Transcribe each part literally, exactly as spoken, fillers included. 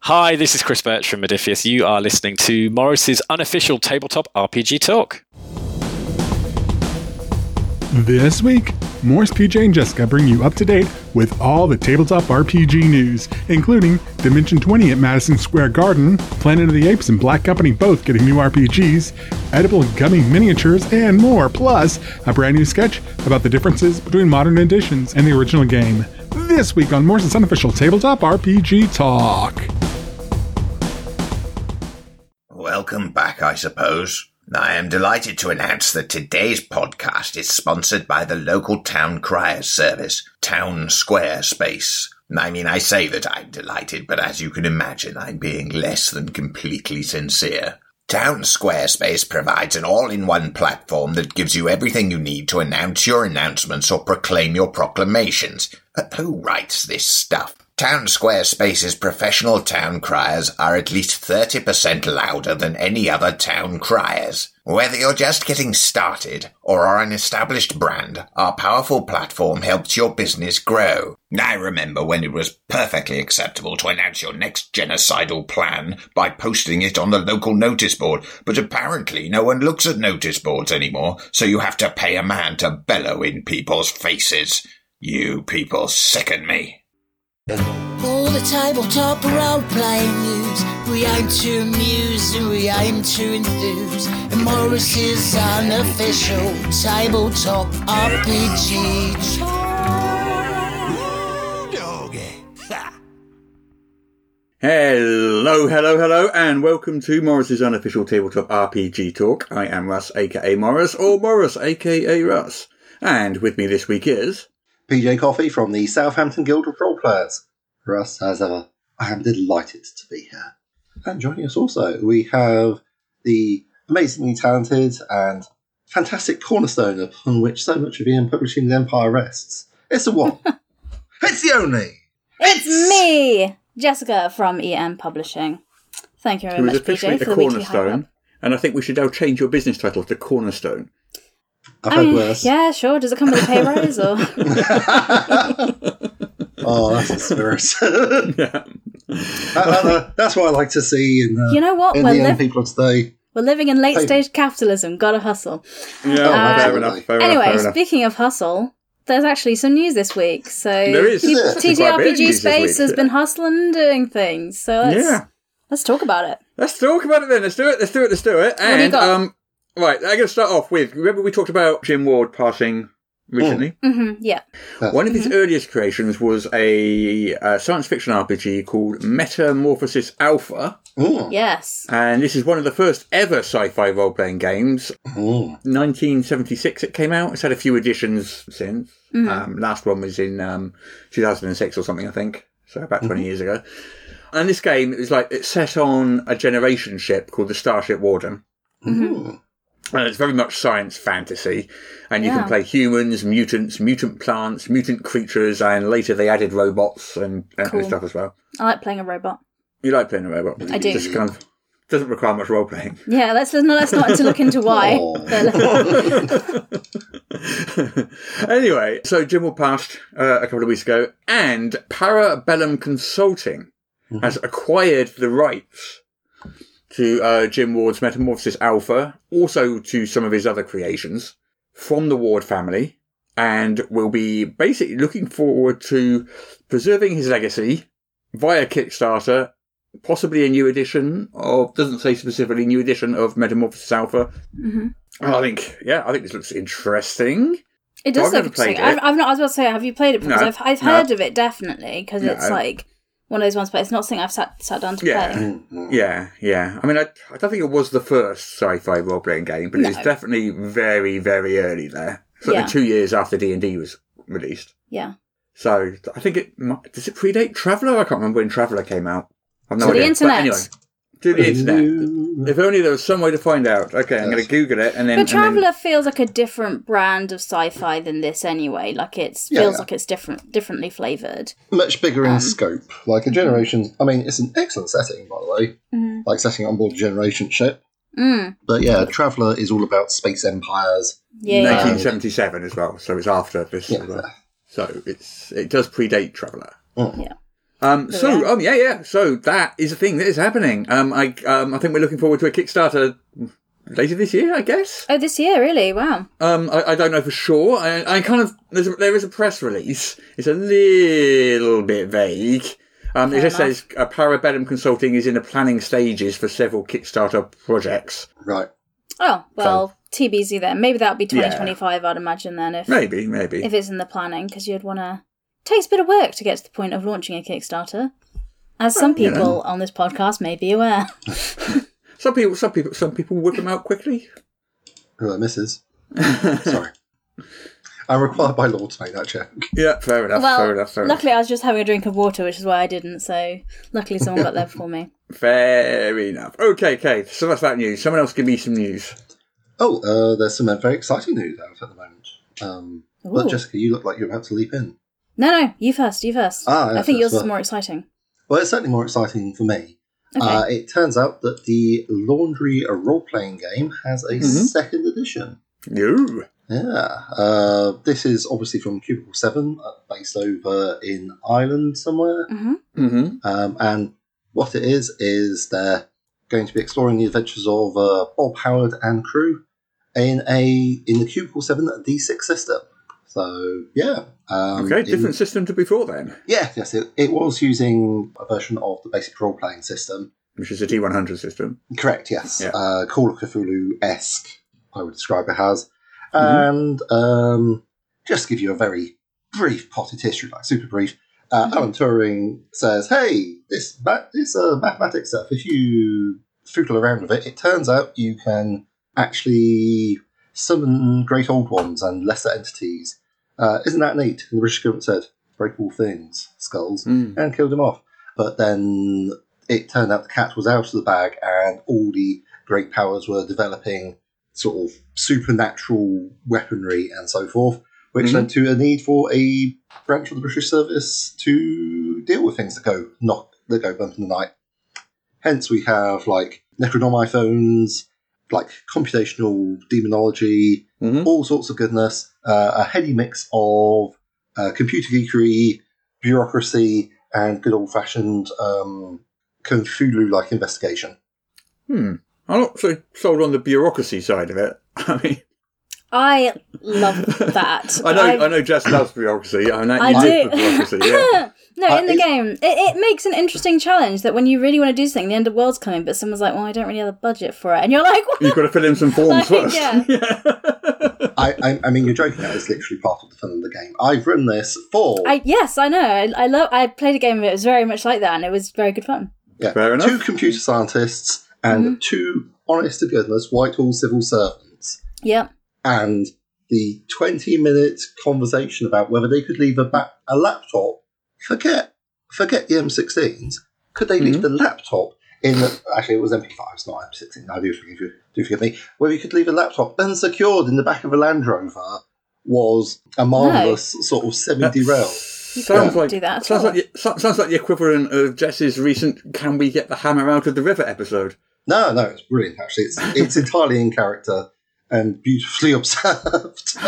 Hi, this is Chris Birch from Modiphius. You are listening to Morris's unofficial tabletop R P G talk. This week, Morris, P J, and Jessica bring you up to date with all the tabletop R P G news, including Dimension twenty at Madison Square Garden, Planet of the Apes and Black Company both getting new R P Gs, edible gummy miniatures, and more, plus a brand new sketch about the differences between modern editions and the original game. This week on Morris's unofficial tabletop R P G talk. Welcome back, I suppose. I am delighted to announce that today's podcast is sponsored by the local town criers service, Town Square Space. I mean, I say that I'm delighted, but as you can imagine, I'm being less than completely sincere. Town Square Space provides an all-in-one platform that gives you everything you need to announce your announcements or proclaim your proclamations. But who writes this stuff? Town Square Space's professional town criers are at least thirty percent louder than any other town criers. Whether you're just getting started or are an established brand, our powerful platform helps your business grow. I remember when it was perfectly acceptable to announce your next genocidal plan by posting it on the local notice board, but apparently no one looks at notice boards anymore, so you have to pay a man to bellow in people's faces. You people sicken me. All the tabletop role-playing news, we aim to amuse and we aim to enthuse. And Morris's unofficial tabletop R P G Hello, hello, hello, and welcome to Morris's unofficial tabletop R P G talk. I am Russ, aka Morris, or Morris, aka Russ. And with me this week is... P J Coffey from the Southampton Guild of Role Players. Russ, as ever, I am delighted to be here. And joining us also, we have the amazingly talented and fantastic cornerstone upon which so much of Ian Publishing's empire rests. It's the one. It's the only. It's, it's me, Jessica from E M Publishing. Thank you very much, P J, for the weekly cornerstone. And I think we should now change your business title to Cornerstone. I've I heard mean, worse. Yeah, sure. Does it come with a pay rise or? Oh, that's a spirit. yeah. uh, uh, that's what I like to see in, uh, you know what? in We're the young li- people of today. We're living in late stage capitalism. Gotta hustle. Yeah, uh, fair enough. Fair anyway, enough, fair speaking enough. of hustle, there's actually some news this week. So there is. T T R P G Space has yeah. been hustling and doing things. So let's yeah. let's talk about it. Let's talk about it then. Let's do it. Let's do it. Let's do it. And what do you got? um, right, I'm going to start off with. Remember we talked about Jim Ward passing recently? Mm. Mm-hmm, yeah. One of his mm-hmm. earliest creations was a, a science fiction R P G called Metamorphosis Alpha. Ooh. Yes. And this is one of the first ever sci-fi role-playing games. Ooh. nineteen seventy-six it came out. It's had a few editions since. Mm-hmm. Um, last one was in um, two thousand six or something, I think. So about twenty mm-hmm. years ago. And this game is like, it's set on a generation ship called the Starship Warden. Mm-hmm. And it's very much science fantasy. And you yeah. can play humans, mutants, mutant plants, mutant creatures, and later they added robots and, and cool. stuff as well. I like playing a robot. You like playing a robot? I do. Just kind of doesn't require much role playing. Yeah, let's no, let's not to look into why. Anyway, so Jim Ward passed uh, a couple of weeks ago, and Parabellum Consulting mm-hmm. has acquired the rights to uh, Jim Ward's Metamorphosis Alpha, also to some of his other creations, from the Ward family, and will be basically looking forward to preserving his legacy via Kickstarter, possibly a new edition of, doesn't say specifically, new edition of Metamorphosis Alpha. Mm-hmm. I think, yeah, I think this looks interesting. It does I've look interesting. I've, I've not, I was about to say, have you played it? Because no, I've, I've no. heard of it, definitely, because no. it's like one of those ones, but it's not something I've sat, sat down to yeah. play. Yeah, yeah. I mean, I, I don't think it was the first sci-fi role-playing game, but no. it's definitely very, very early there. Certainly yeah. two years after D and D was released. Yeah. So, I think it... Does it predate Traveller? I can't remember when Traveller came out. I've no to idea. the internet. But anyway, to the internet. If only there was some way to find out. Okay, I'm going to Google it and then... But Traveller then... feels like a different brand of sci-fi than this anyway. Like, it feels yeah. like it's different, differently flavoured. Much bigger in um, scope. Like a generation... I mean, it's an excellent setting, by the way. Mm-hmm. Like setting it on board a generation ship. Mm. But yeah, Traveller is all about space empires. Yeah, nineteen seventy-seven as well, so it's after this Yeah. as well. So it's it does predate Traveller. Mm. Yeah. Um, There so, we are. um, yeah, yeah. So that is a thing that is happening. Um, I, um, I think we're looking forward to a Kickstarter later this year, I guess. Oh, this year, really? Wow. Um, I, I don't know for sure. I, I kind of there's a, there is a press release. It's a little bit vague. Um, it Fair just enough. says uh, Parabellum Consulting is in the planning stages for several Kickstarter projects. Right. Oh, well, T B Z then. Maybe that would be Yeah. twenty twenty-five, I'd imagine, then, if Maybe, maybe. if it's in the planning, because you'd want to... Takes a bit of work to get to the point of launching a Kickstarter. As some you people know. on this podcast may be aware. Some people, some people, some people whip them out quickly. Who are misses? Sorry. I'm required by law to make that check. Yeah, fair enough. Well, fair enough. Fair enough. luckily I was just having a drink of water, which is why I didn't, so luckily someone got there before me. Fair enough. Okay, okay. So that's that news. Someone else give me some news. Oh, uh, there's some uh, very exciting news out at the moment. Um, but Ooh. Jessica, you look like you're about to leap in. No, no, you first, you first. Ah, yeah, I think first, yours is well. more exciting. Well, it's certainly more exciting for me. Okay. Uh, it turns out that the Laundry a role-playing game has a Mhm. second edition. No. Yeah. Uh, this is obviously from Cubicle seven, uh, based over in Ireland somewhere. hmm Mm-hmm. Um, and what it is, is they're going to be exploring the adventures of uh, Bob Howard and crew in a in the Cubicle seven D six system. So, yeah. Um, Okay, in- different system to before then, Yeah, yes, it, it was using a version of the basic role-playing system. which is a T one hundred system. Correct, yes. Yeah. Uh, Call of Cthulhu-esque, I would describe it as. Mhm. And um, just to give you a very brief potted history, like super brief, uh, Alan Turing says, hey, this ma- this uh, mathematics stuff, if you foodle around with it, it turns out you can actually summon great old ones and lesser entities. Uh, isn't that neat? And the British government said, very cool things, skulls, Mm. and killed him off. But then it turned out the cat was out of the bag and all the great powers were developing sort of supernatural weaponry and so forth, which Mhm. led to a need for a branch of the British service to deal with things that go knock that go bump in the night. Hence we have like Necronomiphones, like computational demonology, Mhm. all sorts of goodness, uh, a heady mix of uh, computer geekery, bureaucracy, and good old-fashioned um, Cthulhu-like investigation. Hmm. I'm not so sold on the bureaucracy side of it. I mean, I love that. I know, I've- I know, Jess loves bureaucracy. I know I you do. live for bureaucracy. Yeah. no, Uh, in the it's- game, it, it makes an interesting challenge that when you really want to do something, the end of the world's coming, but someone's like, well, I don't really have a budget for it. And you're like, what? You've got to fill in some forms Like, first. yeah. I, I, I mean, you're joking. That is literally part of the fun of the game. I've run this for I, yes, I know. I, I love. I played a game of it. It was very much like that, and it was very good fun. yeah, Fair enough. two computer scientists and Mm-hmm. two honest to goodness Whitehall civil servants, Yep. and the twenty-minute conversation about whether they could leave a ba- a laptop. Forget, forget the M sixteens. Could they leave the laptop in? The, actually, it was M P fives, not M sixteen. I do forgive you. Do forgive me. Whether you could leave a laptop unsecured in the back of a Land Rover was a marvelous sort of semi-derail. Sounds like do that at sounds all. like the, so- sounds like the equivalent of Jess's recent "Can we get the hammer out of the river" episode. No, no, it's brilliant. Actually, it's it's entirely in character and beautifully observed.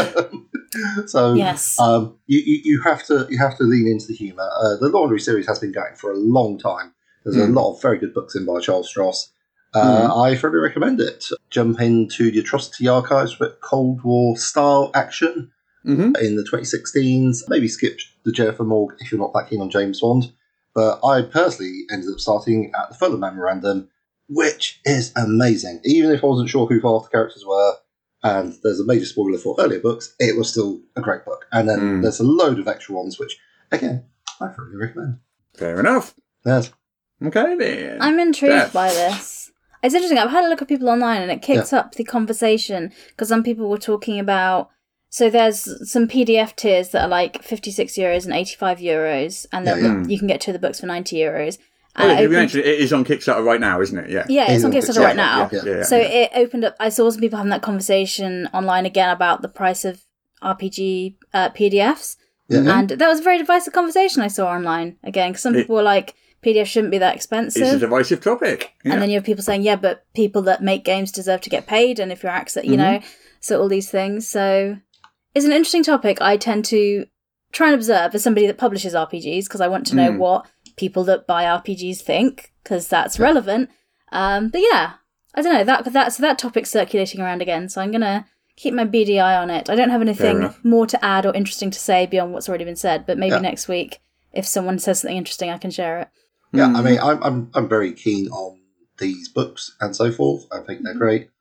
so Yes. um, you, you you have to you have to lean into the humour. Uh, the Laundry series has been going for a long time. There's Mm. a lot of very good books in by Charles Stross. Uh, I thoroughly recommend it. Jump into the Atrocity Archives for Cold War style action Mm-hmm. in the twenty sixteens. Maybe skip the Jennifer Morgue if you're not that keen on James Bond. But I personally ended up starting at the Fulham Memorandum, which is amazing. Even if I wasn't sure who half the characters were, and there's a major spoiler for earlier books, it was still a great book. And then Mm. there's a load of extra ones, which, again, I thoroughly recommend. Fair enough. Yes. Okay then. I'm intrigued Jeff. by this. It's interesting. I've had a look at people online, and it kicks up the conversation because some people were talking about. So there's some P D F tiers that are like fifty-six euros and eighty-five euros, and then Yeah, yeah. you can get two of the books for ninety euros. Oh, And yeah, it you opened- mentioned it is on Kickstarter right now, isn't it? Yeah. yeah, it's on Yeah, Kickstarter yeah, right now. yeah, yeah, yeah. So it opened up. I saw some people having that conversation online again about the price of R P G uh, P D Fs, Yeah. and that was a very divisive conversation I saw online again because some It- people were like, P D F shouldn't be that It's a expensive. divisive topic. Yeah. And then you have people saying, yeah, but people that make games deserve to get paid, and if you're access, you know, so all these things. So it's an interesting topic. I tend to try and observe as somebody that publishes R P Gs because I want to know Mm. what people that buy R P Gs think, because that's relevant. Um, but yeah, I don't know, that that's that topic's circulating around again, so I'm going to keep my beady eye on it. I don't have anything more to add or interesting to say beyond what's already been said, but maybe yeah. next week, if someone says something interesting, I can share it. Yeah, mm. I mean, I'm, I'm I'm very keen on these books and so forth. I think they're great.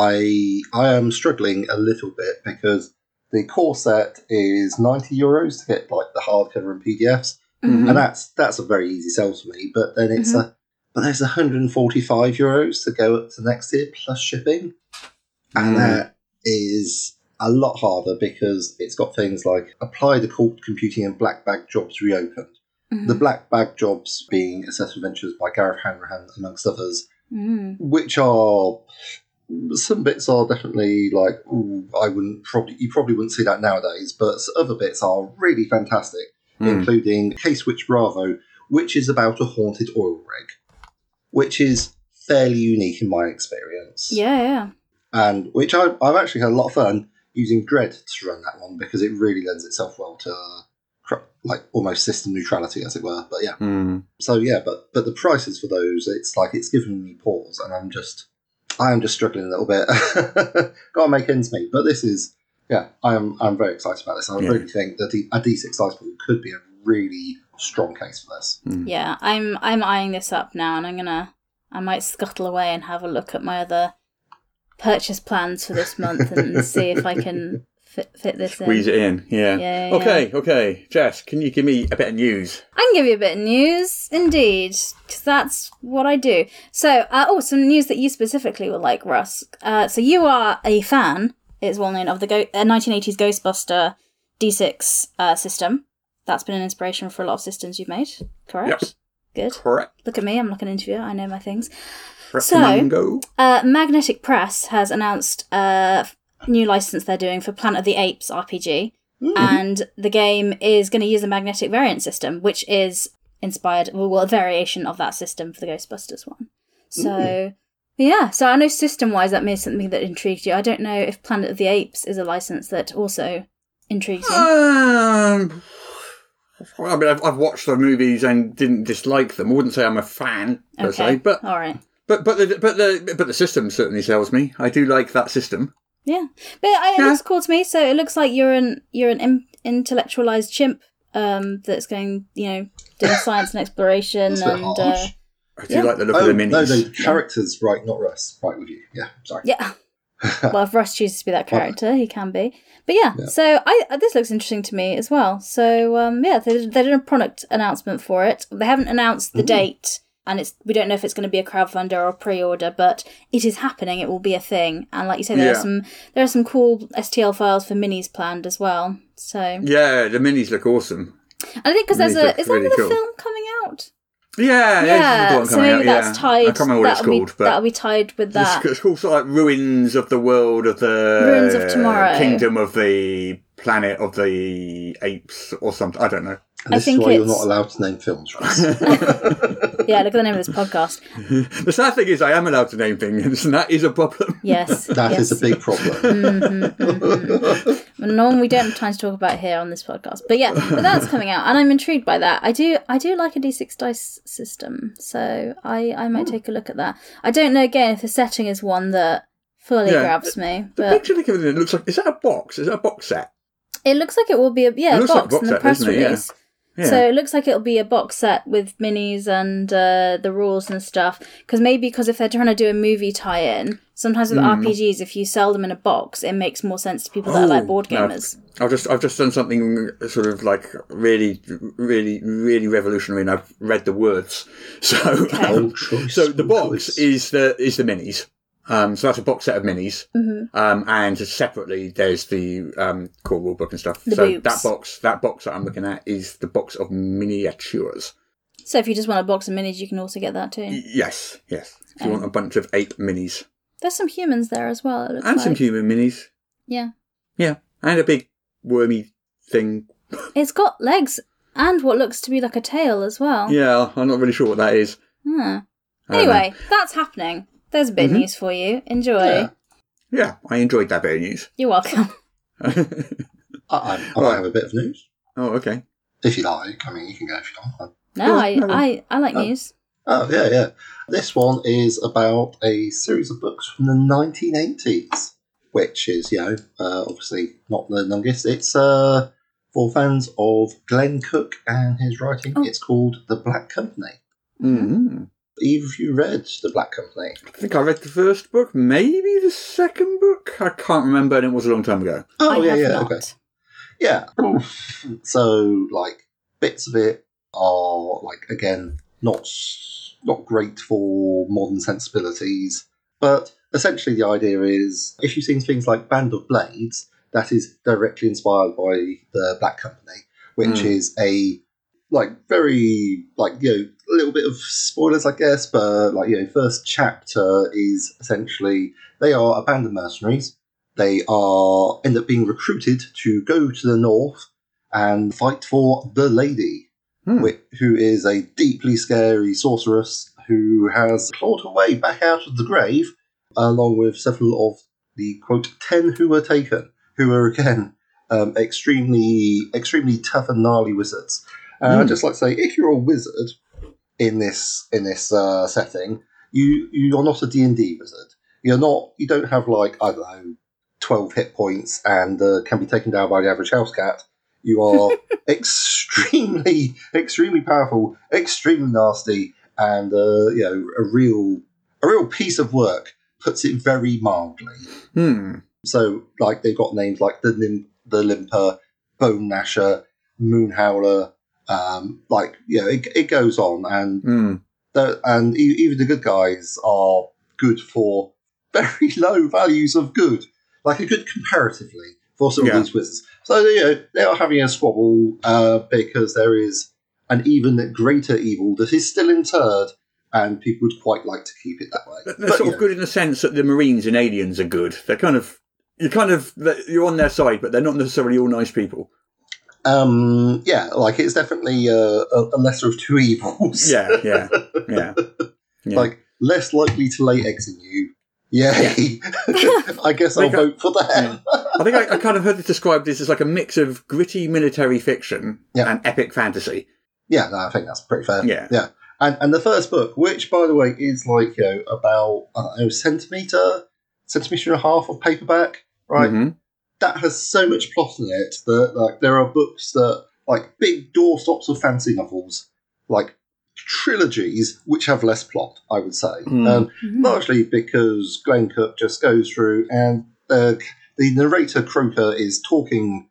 I I am struggling a little bit because the core set is ninety euros to get like the hardcover and P D Fs, mm-hmm. and that's that's a very easy sell for me. But then it's mm-hmm. a but there's one hundred forty-five euros to go up to next tier plus shipping, and mm. that is a lot harder because it's got things like apply the Court Computing and Black Bag Jobs reopened. Mm-hmm. The Black Bag Jobs being Assessed Adventures by Gareth Hanrahan, amongst others, mm. which are some bits are definitely like, ooh, I wouldn't probably you probably wouldn't see that nowadays, but other bits are really fantastic, mm. including Case Witch Bravo, which is about a haunted oil rig, which is fairly unique in my experience. Yeah, yeah. And which I, I've actually had a lot of fun using Dread to run that one because it really lends itself well to like almost system neutrality, as it were. But yeah, mm. so yeah, but but the prices for those, it's like it's giving me pause, and I'm just I am just struggling a little bit. Got to make ends meet. But this is yeah, I'm I'm very excited about this. I yeah. really think that the, a D six Dice pool could be a really strong case for this. Mm. Yeah, I'm I'm eyeing this up now, and I'm gonna I might scuttle away and have a look at my other purchase plans for this month and see if I can fit, fit this Squeeze in. it in, yeah. Yeah, yeah. Okay, okay. Jess, can you give me a bit of news? I can give you a bit of news, indeed, because that's what I do. So, uh, oh, some news that you specifically will like, Russ. Uh, so you are a fan, it's well known, of the Go- uh, nineteen eighties Ghostbuster D six uh, system. That's been an inspiration for a lot of systems you've made, correct? Yep. Good. Correct. Look at me, I'm like an interviewer, I know my things. So, uh, Magnetic Press has announced a new license they're doing for Planet of the Apes R P G, mm. and the game is going to use a magnetic variant system, which is inspired, well, a variation of that system for the Ghostbusters one. So, mm. yeah, so I know system-wise that may be something that intrigued you. I don't know if Planet of the Apes is a license that also intrigues you. Um, I mean, I've, I've watched the movies and didn't dislike them. I wouldn't say I'm a fan, per okay. se, but... All right. But but the but the but the system certainly sells me. I do like that system. Yeah, but I, it yeah. looks cool to me. So it looks like you're an you're an in, intellectualized chimp um, that's going, you know, doing science and exploration. That's and uh, I do yeah. like the look oh, of the minis. No, the characters, right? Not Russ, right with you. Yeah, sorry. Yeah. Well, if Russ chooses to be that character, he can be. But yeah, yeah. so I this looks interesting to me as well. So um, yeah, they they did a product announcement for it. They haven't announced the Ooh. date. And it's we don't know if it's going to be a crowdfunder or a pre-order, but it is happening. It will be a thing. And like you say, there yeah. are some there are some cool S T L files for minis planned as well. So yeah, the minis look awesome. And I think because there's a is there really another cool. film coming out? Yeah, yeah. yeah So maybe out, that's yeah. tied. I can't remember what it's called, be, but that'll be tied with that. It's, it's called sort of like Ruins of the World of the Ruins of Tomorrow, Kingdom of the Planet of the Apes, or something. I don't know. And this I think is why it's... you're not allowed to name films, right? Yeah, look at the name of this podcast. The sad thing is I am allowed to name things, and that is a problem. Yes. That yes. is a big problem. Mm-hmm, mm-hmm. Norm, we don't have time to talk about it here on this podcast. But yeah, but that's coming out, and I'm intrigued by that. I do I do like a D six dice system, so I, I might take a look at that. I don't know, again, if the setting is one that fully yeah, grabs me. The, but the picture of it looks like, is that a box? Is that a box set? It looks like it will be a, yeah, it a box, like a box in the set, press release. release. Yeah. Yeah. So it looks like it'll be a box set with minis and uh, the rules and stuff. Because maybe because if they're trying to do a movie tie-in, sometimes with mm. R P Gs, if you sell them in a box, it makes more sense to people that oh, are like board gamers. No, I've just I've just done something sort of like really, really, really revolutionary, and I've read the words. So, Okay. um, so the box is the is the minis. Um, so that's a box set of minis, mm-hmm. um, and separately there's the um, core rulebook and stuff. The so boobs. that box, that box that I'm looking at is the box of miniatures. So if you just want a box of minis, you can also get that too. Y- yes, yes. If you Um, want a bunch of ape minis There's some humans there as well, it looks and like. some human minis, Yeah. yeah, and a big wormy thing. It's got legs and what looks to be like a tail as well. Yeah, I'm not really sure what that is. Hmm. I don't Anyway, know. that's happening. There's a bit Mm-hmm. of news for you. Enjoy. Yeah. Yeah, I enjoyed that bit of news. You're welcome. I, I, I might have a bit of news. Oh, okay. If you like. I mean, you can go if you don't. No, Oh, I, no. I, I like Oh. news. Oh, yeah, yeah. This one is about a series of books from the nineteen eighties, which is, you know, uh, obviously not the longest. It's uh, for fans of Glenn Cook and his writing. Oh. It's called The Black Company. Mm. Eve, have you read The Black Company? I think I read the first book, maybe the second book. I can't remember, and it was a long time ago. Oh, I yeah, have yeah, not. okay. Yeah. So, like, bits of it are, like, again, not not great for modern sensibilities, but essentially the idea is, if you've seen things like Band of Blades, that is directly inspired by the Black Company, which Mm. is a, like, very, like, you know, a little bit of spoilers, I guess, but, like, you know, first chapter is essentially, they are a band of mercenaries. They are end up being recruited to go to the north and fight for the Lady, Hmm. whi- who is a deeply scary sorceress who has clawed her way back out of the grave, along with several of the quote ten who were taken, who are again um, extremely, extremely tough and gnarly wizards. Uh, I'd Hmm. just like to say, if you're a wizard in this in this uh, setting, you you're not a D and D wizard. You're not. You don't have like I don't know, twelve hit points and uh, can be taken down by the average house cat. You are extremely, extremely powerful, extremely nasty, and uh, you know a real, a real piece of work. Puts it very mildly. Hmm. So, like they've got names like the Lim- the Limper, Bone Gnasher, Moonhowler. Um, like you know, it, it goes on, and Hmm. the, and e- even the good guys are good for very low values of good, like a good comparatively for some Yeah. of these wizards. So you know they are having a squabble uh, because there is an even greater evil that is still interred, and people would quite like to keep it that way. They're But, sort you of know, good in the sense that the Marines and aliens are good. They're kind of you kind of you're on their side, but they're not necessarily all nice people. um, yeah, like it's definitely uh, a, a lesser of two evils. Yeah, yeah, yeah. yeah. Like less likely to lay eggs in you. Yay! I guess I'll Like, vote for them. I think I, I kind of heard it described this as like a mix of gritty military fiction Yeah. and epic fantasy. Yeah, no, I think that's pretty fair. Yeah. yeah. And and the first book, which by the way is like you know about I don't know centimeter, centimeter and a half of paperback, right? Mhm. That has so much plot in it that like there are books that like big doorstops of fantasy novels, like trilogies, which have less plot. I would say, Mm. um, Mhm. largely because Glenn Cook just goes through and uh, the narrator Croker is talking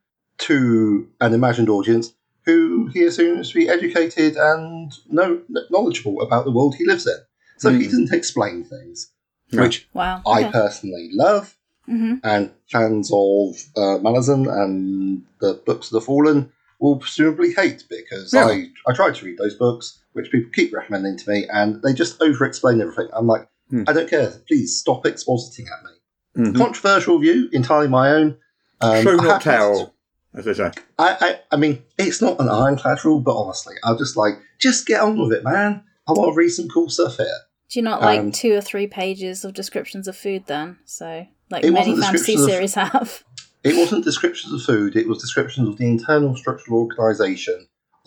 to an imagined audience who he assumes to be educated and know, knowledgeable about the world he lives in. So he Mm. doesn't explain things, Right. which Wow. I Okay. personally love. hmm And fans of uh, Malazan and the Books of the Fallen will presumably hate because Yeah. I, I tried to read those books, which people keep recommending to me, and they just over-explain everything. I'm like, Hmm. I don't care. Please stop expositing at me. Mhm. Controversial view, entirely my own. Um, Show I not have- tell, as they say. I, I, I mean, it's not an ironclad rule, but honestly, I'll just like, just get on with it, man. I want to read some cool stuff here. Do you not like Um, two or three pages of descriptions of food then? So, like It many wasn't fantasy descriptions of- series have. It wasn't descriptions of food, it was descriptions of the internal structural organisation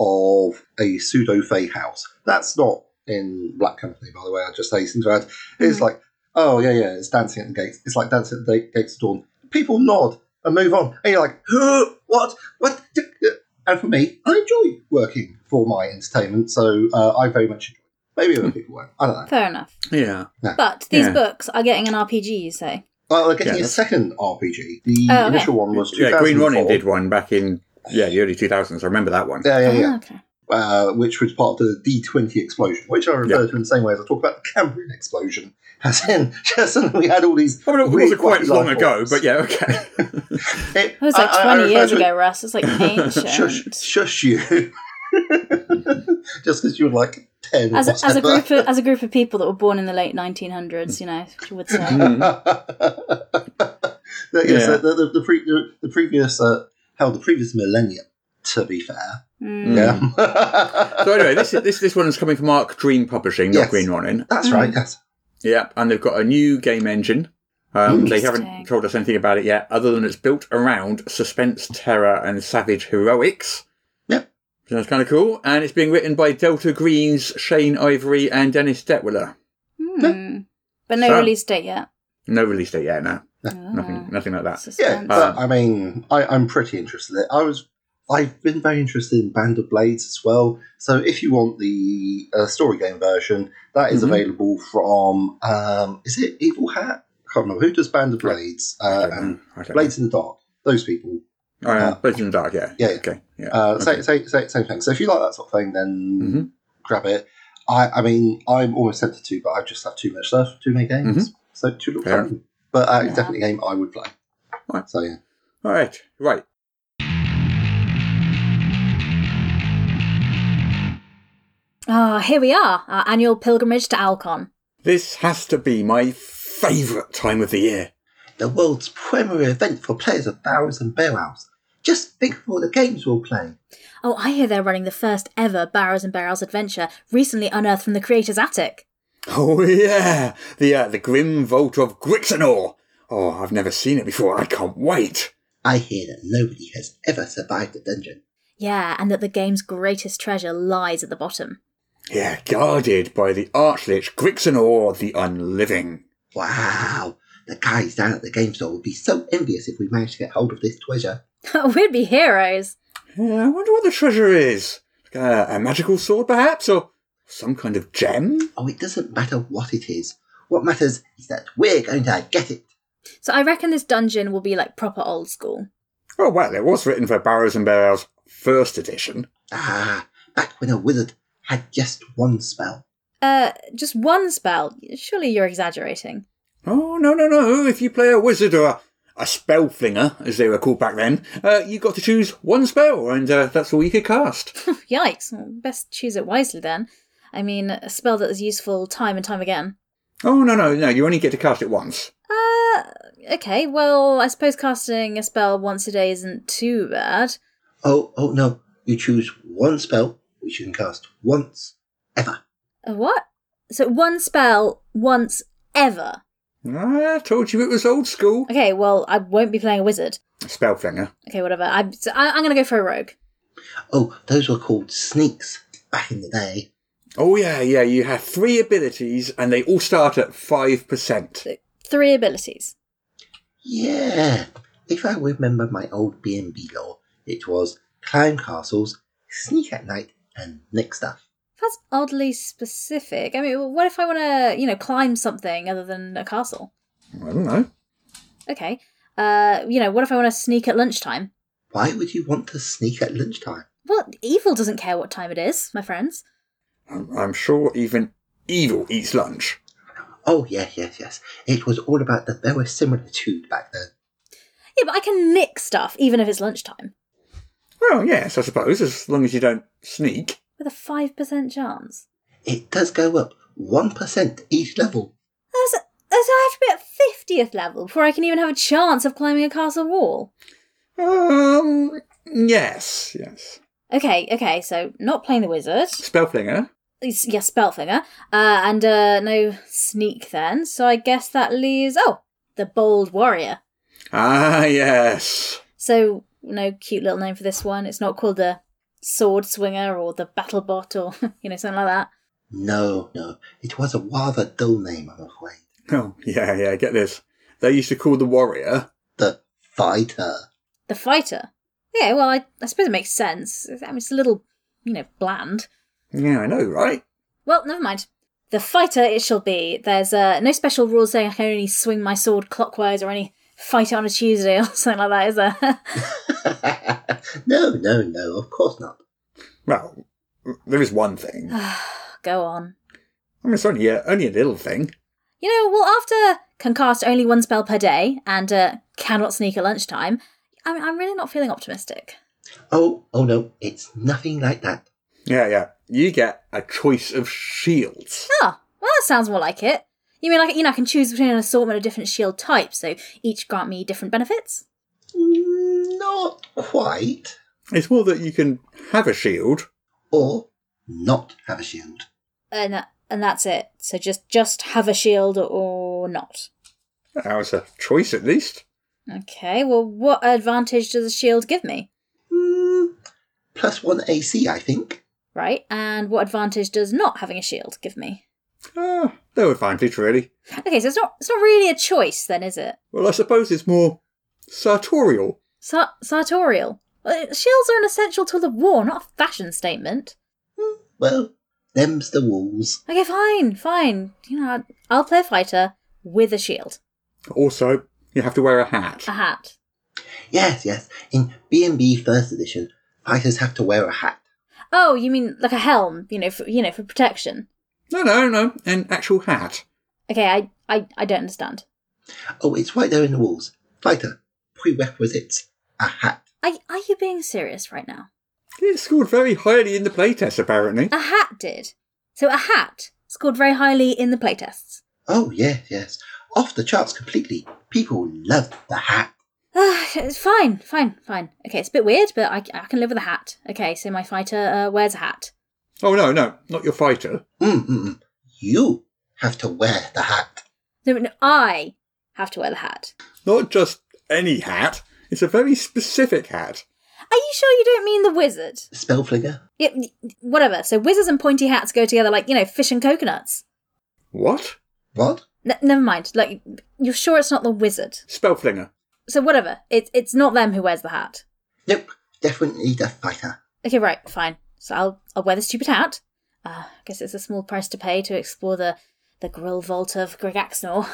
of a pseudo-Fey house. That's not in Black Company, by the way, I just hasten to add. It's Mhm. like, oh, yeah, yeah, it's dancing at the gates. It's like dancing at the gates of dawn. People nod and move on. And you're like, huh, what? What? And for me, I enjoy working for my entertainment, so uh, I very much enjoy it. Maybe other people won't. I don't know. Fair enough. Yeah. But these Yeah. books are getting an R P G, you say? Well, they're getting Yeah, a that's- second R P G. The Oh, okay. initial one was two Yeah, thousand four. Green Ronin did one back in yeah the early two thousands. I remember that one. Yeah, yeah, yeah. Oh, okay. Uh, which was part of the D twenty explosion, which I refer Yeah. to in the same way as I talk about the Cambrian explosion. As in, just and we had all these. I mean, it weird, wasn't quite as wacky long life ago, forms. but yeah, okay. It, It was like I- I- I twenty refer years to it- ago, Russ. It's like ancient. Shush, shush you. Just because you were like ten. As or a, as a whatever. group of as a group of people that were born in the late nineteen hundreds, you know, you would say. The- yes, Yeah. the, the, the, pre, the, the previous, uh, hell, the previous millennium. To be fair, Mm. yeah. So anyway, this this this one is coming from Arc Dream Publishing, not Yes. Green Ronin. That's right. Yes. Yeah, and they've got a new game engine. Um, they haven't Interesting. told us anything about it yet, other than it's built around suspense, terror, and savage heroics. Yep. Sounds kind of cool. And it's being written by Delta Green's Shane Ivory and Dennis Detwiller. Hmm. But no So- release date yet. No release date yet, no. Ah, Nothing, nothing like that. Yeah, suspense. but I mean, I, I'm pretty interested in it. I was, I've been very interested in Band of Blades as well. So if you want the uh, story game version, that is Mhm. available from, um, is it Evil Hat? I can't remember. Who does Band of Blades? I Uh, don't know. and I don't Blades in the Dark. Those people. know. Oh, yeah. uh, Blades in the Dark, yeah. Yeah, yeah. Okay. Yeah. Uh, okay. same, same, same, same thing. So if you like that sort of thing, then Mhm. grab it. I, I mean, I'm almost tempted to, but I just have too much stuff, too many games, so too little Fair. time. But uh, it's Yeah. definitely a game I would play. Right. So yeah. All right. Right. Ah, here we are, our annual pilgrimage to Alcon. This has to be my favourite time of the year. The world's primary event for players of Barrows and Barrels. Just think of all the games we'll play. Oh, I hear they're running the first ever Barrows and Barrels adventure, recently unearthed from the creator's attic. Oh, yeah. The uh, the Grim Vault of Grixenor. Oh, I've never seen it before. I can't wait. I hear that nobody has ever survived the dungeon. Yeah, and that the game's greatest treasure lies at the bottom. Yeah, guarded by the Archlich Grixenor the Unliving. Wow, the guys down at the game store would be so envious if we managed to get hold of this treasure. We'd be heroes. Yeah, I wonder what the treasure is. Uh, a magical sword, perhaps? Or some kind of gem? Oh, it doesn't matter what it is. What matters is that we're going to get it. So I reckon this dungeon will be like proper old school. Oh, well, it was written for Barrows and Barrels first edition. Ah, back when a wizard had just one spell. Uh, just one spell. Surely you're exaggerating. Oh, no, no, no. If you play a wizard or a, a spell flinger, as they were called back then, uh, you got to choose one spell, and uh, that's all you could cast. Yikes. Well, best choose it wisely then. I mean, a spell that is useful time and time again. Oh, no, no, no. You only get to cast it once. Uh, okay, well, I suppose casting a spell once a day isn't too bad. Oh, oh no. You choose one spell, which you can cast once, ever. A what? So one spell once ever. I told you it was old school. Okay, well, I won't be playing a wizard. A spell flinger. Okay, whatever. I'm, so I, I'm going to go for a rogue. Oh, those were called sneaks back in the day. Oh, yeah, yeah. You have three abilities, and they all start at five percent. Three abilities. Yeah. If I remember my old B and B lore, it was climb castles, sneak at night, and nick stuff. That's oddly specific. I mean, what if I want to, you know, climb something other than a castle? I don't know. Okay. Uh, you know, what if I want to sneak at lunchtime? Why would you want to sneak at lunchtime? Well, evil doesn't care what time it is, my friends. I'm, I'm sure even evil eats lunch. Oh, yes, yes, yes. It was all about the verisimilitude back then. Yeah, but I can nick stuff, even if it's lunchtime. Well, yes, I suppose, as long as you don't sneak. With a five percent chance. It does go up one percent each level. That's, that's, I have to be at fiftieth level before I can even have a chance of climbing a castle wall. Um, yes, yes. Okay, okay, so not playing the wizard. Spellflinger. Yes, yeah, Spellfinger. Uh, and uh, no sneak then. So I guess that leaves... Oh, the Bold Warrior. Ah, yes. So, no cute little name for this one. It's not called the Sword Swinger or the Battlebot or, you know, something like that. No, no. It was a rather dull name, I'm afraid. Oh, yeah, yeah, get this. They used to call the warrior... The Fighter. The Fighter. Yeah, well, I, I suppose it makes sense. I mean, it's a little, you know, bland. Yeah, I know, right? Well, never mind. The Fighter it shall be. There's uh, no special rule saying I can only swing my sword clockwise or any fight it on a Tuesday or something like that, is there? No, no, no, of course not. Well, there is one thing. Go on. I mean, it's only a, only a little thing. You know, well, after can cast only one spell per day and uh, cannot sneak at lunchtime, I'm, I'm really not feeling optimistic. Oh, oh no, it's nothing like that. Yeah, yeah. You get a choice of shields. Oh, well, that sounds more like it. You mean, like, you know, I can choose between an assortment of different shield types, so each grant me different benefits? Not quite. It's more that you can have a shield. Or not have a shield. And that, and that's it. So just, just have a shield or not. That was a choice, at least. Okay, well, what advantage does a shield give me? Mm, Plus one A C, I think. Right, and what advantage does not having a shield give me? Ah, no advantage, really. Okay, so it's not it's not really a choice then, is it? Well, I suppose it's more sartorial. Sa- sartorial. Well, shields are an essential tool of war, not a fashion statement. Hmm, well, them's the rules. Okay, fine, fine. You know, I'll play a fighter with a shield. Also, you have to wear a hat. A hat. Yes, yes. In B and B First Edition, fighters have to wear a hat. Oh, you mean like a helm, you know, for, you know, for protection? No, no, no, an actual hat. Okay, I, I, I don't understand. Oh, it's right there in the rules. Fighter, prerequisites, a hat. Are, are you being serious right now? It scored very highly in the playtest, apparently. A hat did. So a hat scored very highly in the playtests. Oh, yes, yes. Off the charts completely. People loved the hat. Uh, it's fine, fine, fine. Okay, it's a bit weird, but I, I can live with a hat. Okay, so my fighter uh, wears a hat. Oh, no, no, not your fighter. Mm-mm. You have to wear the hat. No, no, I have to wear the hat. Not just any hat. It's a very specific hat. Are you sure you don't mean the wizard? Spellflinger? Yeah, whatever. So wizards and pointy hats go together like, you know, fish and coconuts. What? What? N- never mind. Like, you're sure it's not the wizard? Spellflinger. So whatever. It, it's not them who wears the hat. Nope. Definitely the fighter. Okay, right, fine. So I'll I'll wear the stupid hat. Uh, I guess it's a small price to pay to explore the, the Grill Vault of Gregaxnor.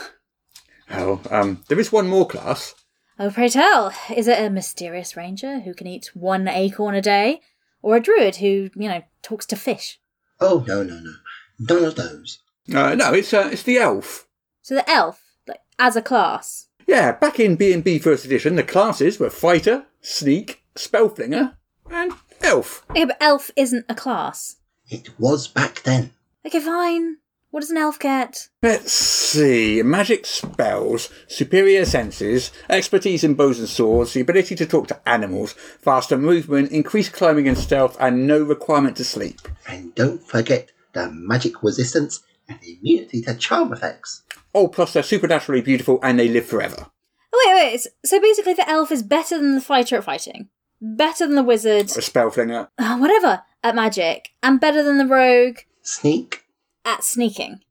Oh, um, there is one more class. Oh, pray tell, is it a mysterious ranger who can eat one acorn a day? Or a druid who, you know, talks to fish? Oh, no, no, no. None of those. Uh, no, it's uh, it's the elf. So the elf, like, as a class. Yeah, back in B and B First Edition, the classes were fighter, sneak, spellflinger, and elf. Okay, but elf isn't a class. It was back then. Okay, fine. What does an elf get? Let's see. Magic spells, superior senses, expertise in bows and swords, the ability to talk to animals, faster movement, increased climbing and stealth, and no requirement to sleep. And don't forget the magic resistance and immunity to charm effects. Oh, plus they're supernaturally beautiful and they live forever. Oh, wait, wait. So basically the elf is better than the fighter at fighting. Better than the wizard. A spellflinger. Uh, whatever. At magic. And better than the rogue. Sneak. At sneaking.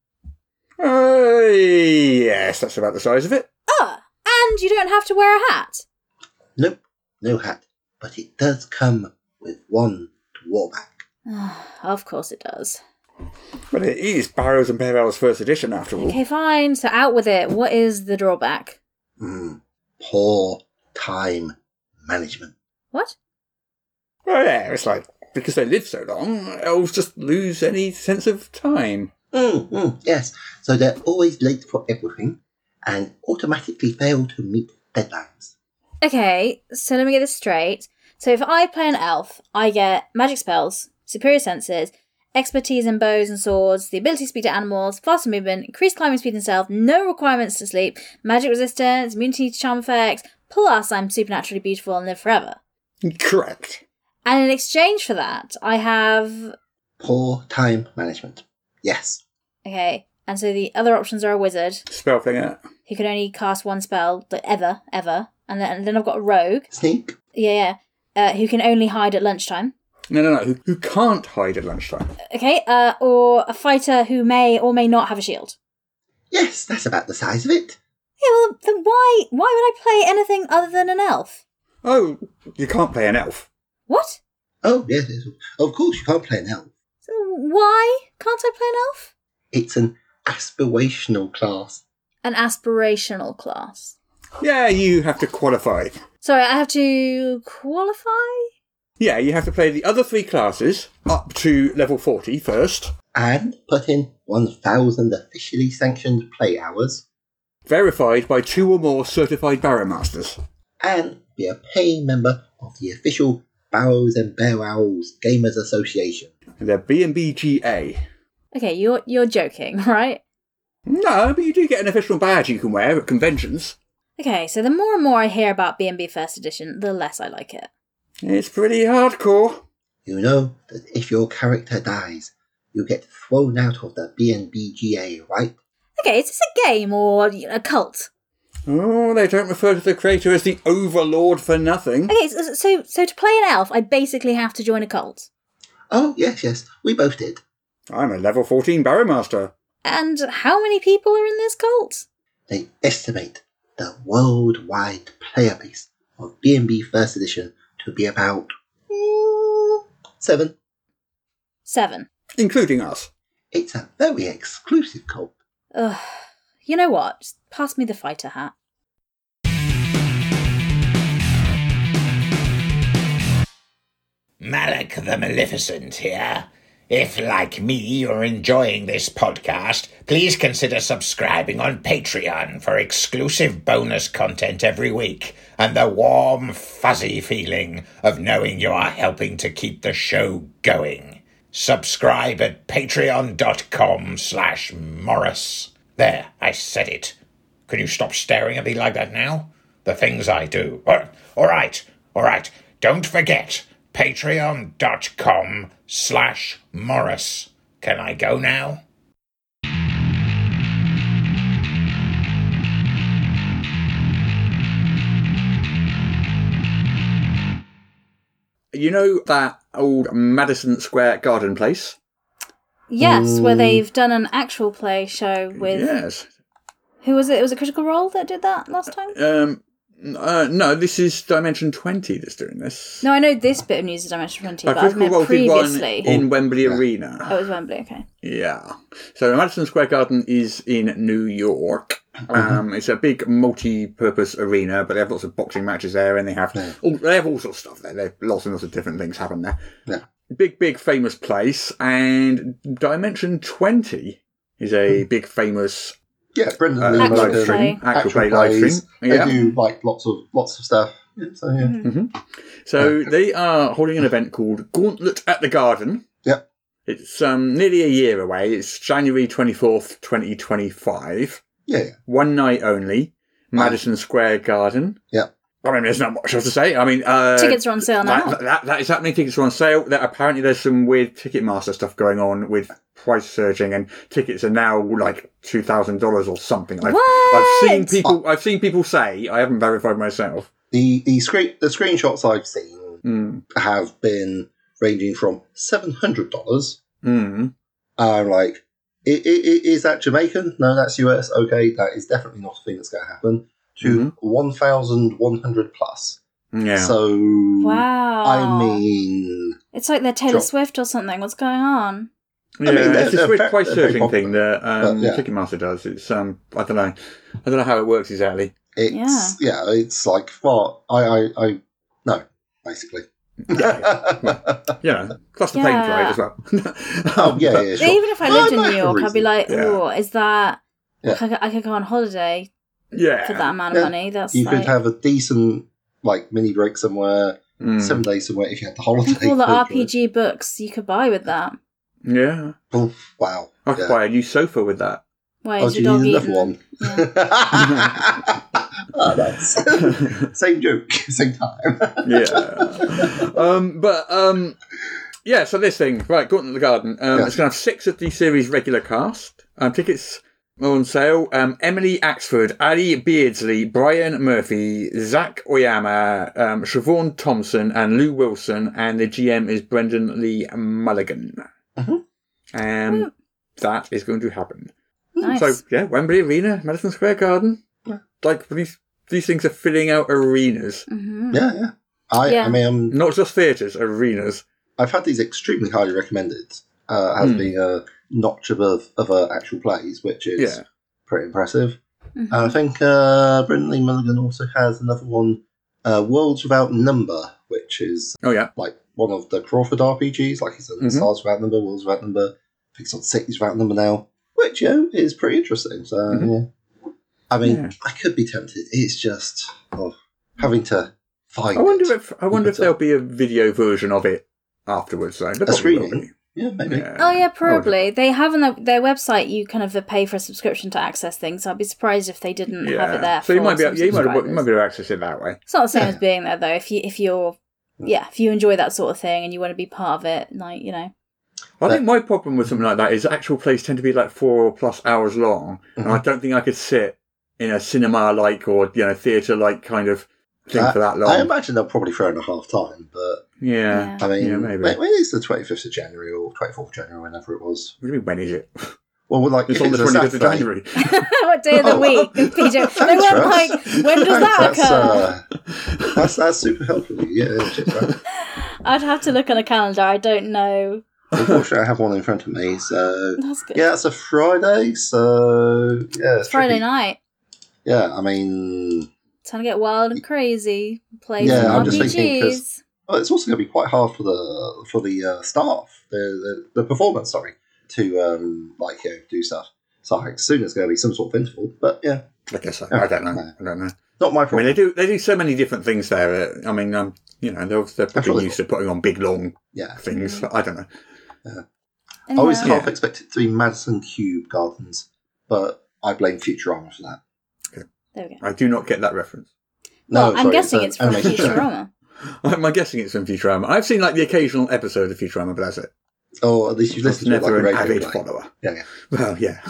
Uh, yes, that's about the size of it. Ah, and you don't have to wear a hat. Nope, no hat. But it does come with one drawback. Of course it does. But it is Barrows and Perel's first edition, after all. Okay, fine. So out with it. What is the drawback? Mm, poor time management. What? Well, yeah, it's like, because they live so long, elves just lose any sense of time. Mm, mm, yes, so they're always late for everything and automatically fail to meet deadlines. Okay, so let me get this straight. So if I play an elf, I get magic spells, superior senses, expertise in bows and swords, the ability to speak to animals, faster movement, increased climbing speed and stealth, no requirements to sleep, magic resistance, immunity to charm effects, plus I'm supernaturally beautiful and live forever. Correct. And in exchange for that, I have... Poor time management. Yes. Okay, and so the other options are a wizard, Spellflinger. who can only cast one spell, like, ever, ever. And then, and then I've got a rogue, Sneak. yeah, yeah, uh, who can only hide at lunchtime. No, no, no, who, who can't hide at lunchtime. Okay, uh, or a fighter who may or may not have a shield. Yes, that's about the size of it. Yeah, well, then why, why would I play anything other than an elf? Oh, you can't play an elf. What? Oh, yes, yes. Of course you can't play an elf. So why can't I play an elf? It's an aspirational class. An aspirational class. Yeah, you have to qualify. Sorry, I have to qualify? Yeah, you have to play the other three classes up to level forty first. And put in one thousand officially sanctioned play hours. Verified by two or more certified Barrowmasters. And be a paying member of the official Barrows and Bear Owls Gamers Association. And they're B and B G A. Okay, you're you're joking, right? No, but you do get an official badge you can wear at conventions. Okay, so the more and more I hear about B and B First Edition, the less I like it. It's pretty hardcore. You know that if your character dies, you get thrown out of the B and B G A, right? Okay, is this a game or a cult? Oh, they don't refer to the creator as the Overlord for nothing. Okay, so, so so to play an elf, I basically have to join a cult. Oh, yes, yes. We both did. I'm a level fourteen Barrowmaster. And how many people are in this cult? They estimate the worldwide player base of B and B First Edition to be about mm, seven. Seven. Including us. It's a very exclusive cult. Ugh. You know what? Just pass me the fighter hat. Malak the Maleficent here. If, like me, you're enjoying this podcast, please consider subscribing on Patreon for exclusive bonus content every week and the warm, fuzzy feeling of knowing you are helping to keep the show going. Subscribe at patreon.com slash Morris. There, I said it. Can you stop staring at me like that now? The things I do. All right, all right. Don't forget, patreon.com slash Morris. Can I go now? You know that old Madison Square Garden place? Yes, where they've done an actual play show with... Yes. Who was it? Was it Critical Role that did that last time? Um, uh, no, this is Dimension twenty that's doing this. No, I know this bit of news is Dimension twenty, Uh, but I Critical meant Role did one previously. in Wembley Yeah. Arena. Oh, it was Wembley, okay. Yeah. So Madison Square Garden is in New York. Um, it's a big multi-purpose arena, but they have lots of boxing matches there, and they have Yeah. all, they have all sorts of stuff there. There lots and lots of different things happen there. Yeah. Big, big, famous place, and Dimension twenty is a big, famous Yeah, Brendan uh, Lee Actual live Mulligan, stream, play. actual, actual play live plays. stream. Yeah. They do like lots of lots of stuff. Yeah, so yeah. hmm So they are holding an event called Gauntlet at the Garden. Yep. It's um, nearly a year away. It's January twenty-fourth, twenty twenty-five. Yeah, yeah. One night only. Madison Square Garden. Yep. I mean, there's not much else to say. I mean, uh, Tickets are on sale now. That, that, that is happening. Tickets are on sale. That apparently there's some weird Ticketmaster stuff going on with price surging, and tickets are now like two thousand dollars or something. I've, What? I've seen people. I've seen people say. I haven't verified myself. The the screen the screenshots I've seen Mm. have been ranging from seven hundred dollars. Mm. I'm like, I, I, I, is that Jamaican? No, that's U S. Okay, that is definitely not a thing that's going to happen. To Mhm. one thousand one hundred plus. Yeah. So Wow. I mean, It's like they're Taylor Sure. Swift or something. What's going on? Yeah, I mean, they're- it's this they're weird ve- price they're very surging thing that um, But, yeah. Ticketmaster does. It's um, I don't know, I don't know how it works exactly. it's yeah, it's like far. I I, I no, basically. Yeah, plus the plane Yeah. flight as well. Oh yeah, yeah, sure. Even if I Well, lived in no, New York, for I'd be reason. like, Yeah. oh, is that... Yeah. I, could, I could go on holiday yeah, for that amount of Yeah. money. That's You like... could have a decent like mini break somewhere, Mm. seven days somewhere if you had the holiday. Think of all the for- R P G books you could buy with that. yeah. Oh, wow. I could Yeah. buy a new sofa with that. Wait, Oh, is do your you dog need another eating? one? Oh, that's same joke, same time. Yeah. um, but um, yeah. So this thing, right? Gauntlet of the Garden. Um, Yeah. It's going to have six of the series regular cast. Um, tickets are on sale. Um, Emily Axford, Ali Beardsley, Brian Murphy, Zach Oyama, um, Siobhan Thompson, and Lou Wilson. And the G M is Brendan Lee Mulligan. Mhm. Um, that is going to happen. Nice. So yeah, Wembley Arena, Madison Square Garden. Yeah. Like these, these things are filling out arenas, hmm Yeah, yeah. I, Yeah. I mean, um, not just theatres, arenas. I've had these extremely highly recommended uh, as Hmm. being a notch above other actual plays, which is Yeah. pretty impressive. hmm And I think uh, Brendan Lee Mulligan also has another one, uh, Worlds Without Number, which is Oh yeah, like one of the Crawford R P Gs. Like he's on Mhm. Stars Without Number, Worlds Without Number. I think it's on Cities Without Number now, which you know, is pretty interesting. So Mhm. yeah, I mean, Yeah. I could be tempted. It's just oh, having to find. I wonder it. if I wonder if But, uh, there'll be a video version of it afterwards. Though There probably screening? will be. Yeah, maybe. Yeah. Oh yeah, I would- probably. They have on their, their website. You kind of pay for a subscription to access things. So I'd be surprised if they didn't Yeah. have it there. So you for might be, some yeah, you might, be, you subscribers. might be able to access it that way. It's not the same Yeah. as being there though. If you if you're yeah, if you enjoy that sort of thing and you want to be part of it, like you know, I think my problem with something like that is actual plays tend to be like four plus hours long, and I don't think I could sit in a cinema-like or, you know, theatre-like kind of thing Uh, for that long. I imagine they'll probably throw in a half time, but yeah. I mean, Yeah, maybe. when, when is the twenty-fifth of January or twenty-fourth of January, whenever it was? What do you mean, when is it? Well, we're like, It's if on the it's a twenty-fifth of Saturday- January. What day of the Oh, week, P J? They Thanks, weren't Russ. like, when does that Thanks, occur? That's, uh, that's, that's super helpful. Yeah, yeah, cheers, right. I'd have to look on a calendar. I don't know. Unfortunately, I have one in front of me, so That's good. yeah, it's a Friday, so yeah, It's Friday tricky. night. Yeah, I mean, Time to get wild and crazy. Play Yeah, some I'm just thinking, 'cause- R P Gs. well, it's also going to be quite hard for the for the uh, staff, the, the the performance, sorry, to um like you know, do stuff. So I assume there's going to be some sort of interval, but yeah, I guess so. I don't know. I don't know. not my I mean, problem. they do they do so many different things there. uh, I mean, um, you know, they're, they're probably Absolutely. used to putting on big, long Yeah, things. But I don't know. I always Anyhow, half expect it to be Madison Cube Gardens, but I blame Futurama for that. there we go. I do not get that reference. No, Well, I'm sorry, guessing an it's from animated show. Futurama. I'm guessing it's from Futurama. I've seen like the occasional episode of Futurama, but that's it. Or at least you I was listen to it like never a an radio avid play. follower. Yeah, yeah. Well, yeah.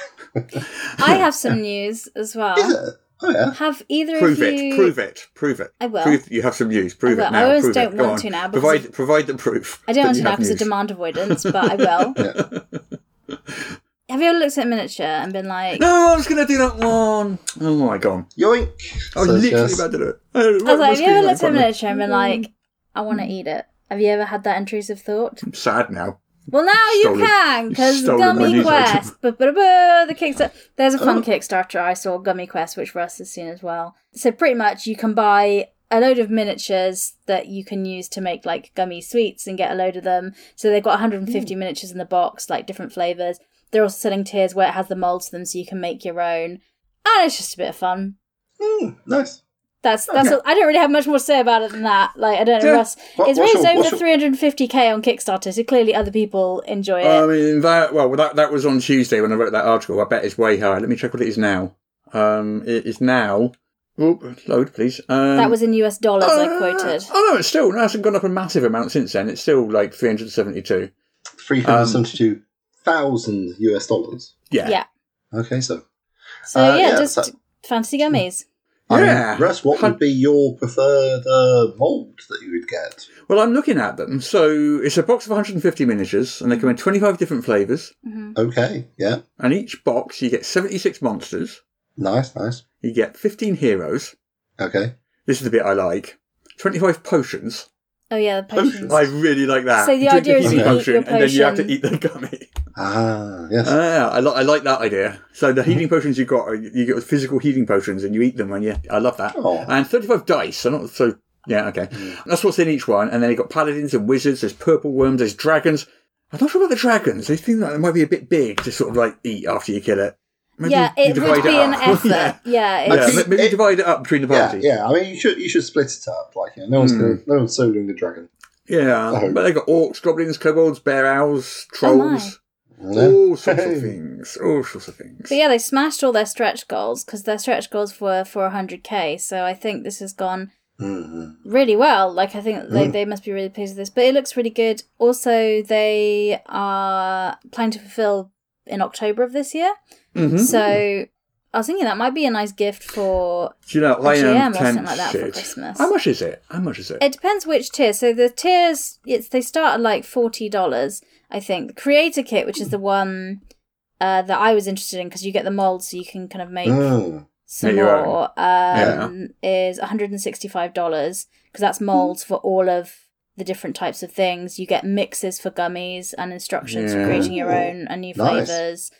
I have some news as well. Is it? Oh yeah. Have either Prove of it. you... Prove it. Prove it. I will. Prove that you have some news. Prove I it will. now. I always Prove don't it. Go want on. to now because Provide, provide the proof. I don't want that to you now have because of news. demand avoidance, but I will. Yeah. Have you ever looked at a miniature and been like... No, I was going to do that one. Oh my god. Yoink. I was says literally yes. about to do it. I, I was like, have you ever looked at a miniature and been like, I want to eat it? Have you ever had that intrusive thought? I'm sad now. Well, now you Stolen- can, because stolen my Gummy news Quest. But but the Kickstarter. There's a fun Oh. Kickstarter I saw, Gummy Quest, which Russ has seen as well. So pretty much you can buy a load of miniatures that you can use to make like gummy sweets and get a load of them. So they've got one hundred fifty miniatures in the box, like different flavours. They're also selling tiers where it has the moulds to them so you can make your own. And it's just a bit of fun. Mm, nice. That's that's. all, I don't really have much more to say about it than that. Like I don't know, Yeah. Russ. What- It's what's raised your- over what's your- three hundred fifty k on Kickstarter, so clearly other people enjoy it. I mean, that, well, that, that was on Tuesday when I wrote that article. I bet it's way higher. Let me check what it is now. Um, it is now... Oh, load, please. Um, that was in U S dollars, I uh, quoted. Oh, no, it's still... It hasn't gone up a massive amount since then. It's still like three hundred seventy-two. Three hundred seventy-two thousand U S dollars. Yeah. Yeah. Okay, so So Uh, yeah, yeah, just so- fantasy gummies. I Yeah. mean, Russ, what would be your preferred uh, mould that you would get? Well, I'm looking at them. So it's a box of one hundred fifty miniatures, and they come in twenty-five different flavours. Okay, yeah, And each box, you get seventy-six monsters. nice, nice. You get fifteen heroes. Okay, This is the bit I like. twenty-five potions. Oh yeah, the potions. I really like that. So the You drink idea is healing you eat potion, your and then you have to potion. eat the gummy. ah, yes, Ah, I, li- I like that idea. So the healing potions you got, are, you get physical healing potions, and you eat them, and yeah, I love that. Oh. And thirty-five dice, so not so. Yeah, okay. That's what's in each one, and then you got paladins and wizards. There's purple worms. There's dragons. I'm not sure about the dragons. They think that it might be a bit big to sort of like eat after you kill it. Maybe yeah, you it divide would be an up. effort. yeah, Yeah, yeah it's, think maybe it- divide it up between the yeah, party. yeah. I mean, you should you should split it up. Like, you know, no one's Hmm. gonna, no one's soloing the dragon. Yeah, Oh. but they got orcs, goblins, kobolds, bear owls, Oh, trolls, Yeah. all sorts of things. All sorts of things. but yeah, they smashed all their stretch goals because their stretch goals were for one hundred k. So I think this has gone Mhm. really well. Like I think they, they must be really pleased with this. But it looks really good. Also, they are planning to fulfill in October of this year. Mm-hmm. So I was thinking that might be a nice gift for. Do you know, I G M am or something like tempted. that for Christmas. How much is it? How much is it? It depends which tier. So the tiers, it's they start at like forty dollars. I think the creator kit, which is the one uh, that I was interested in, because you get the molds, so you can kind of make Mm. some Make your more. Um, Is one hundred and sixty-five dollars because that's molds for all of the different types of things. You get mixes for gummies and instructions for Yeah. creating your own and new Nice. flavors.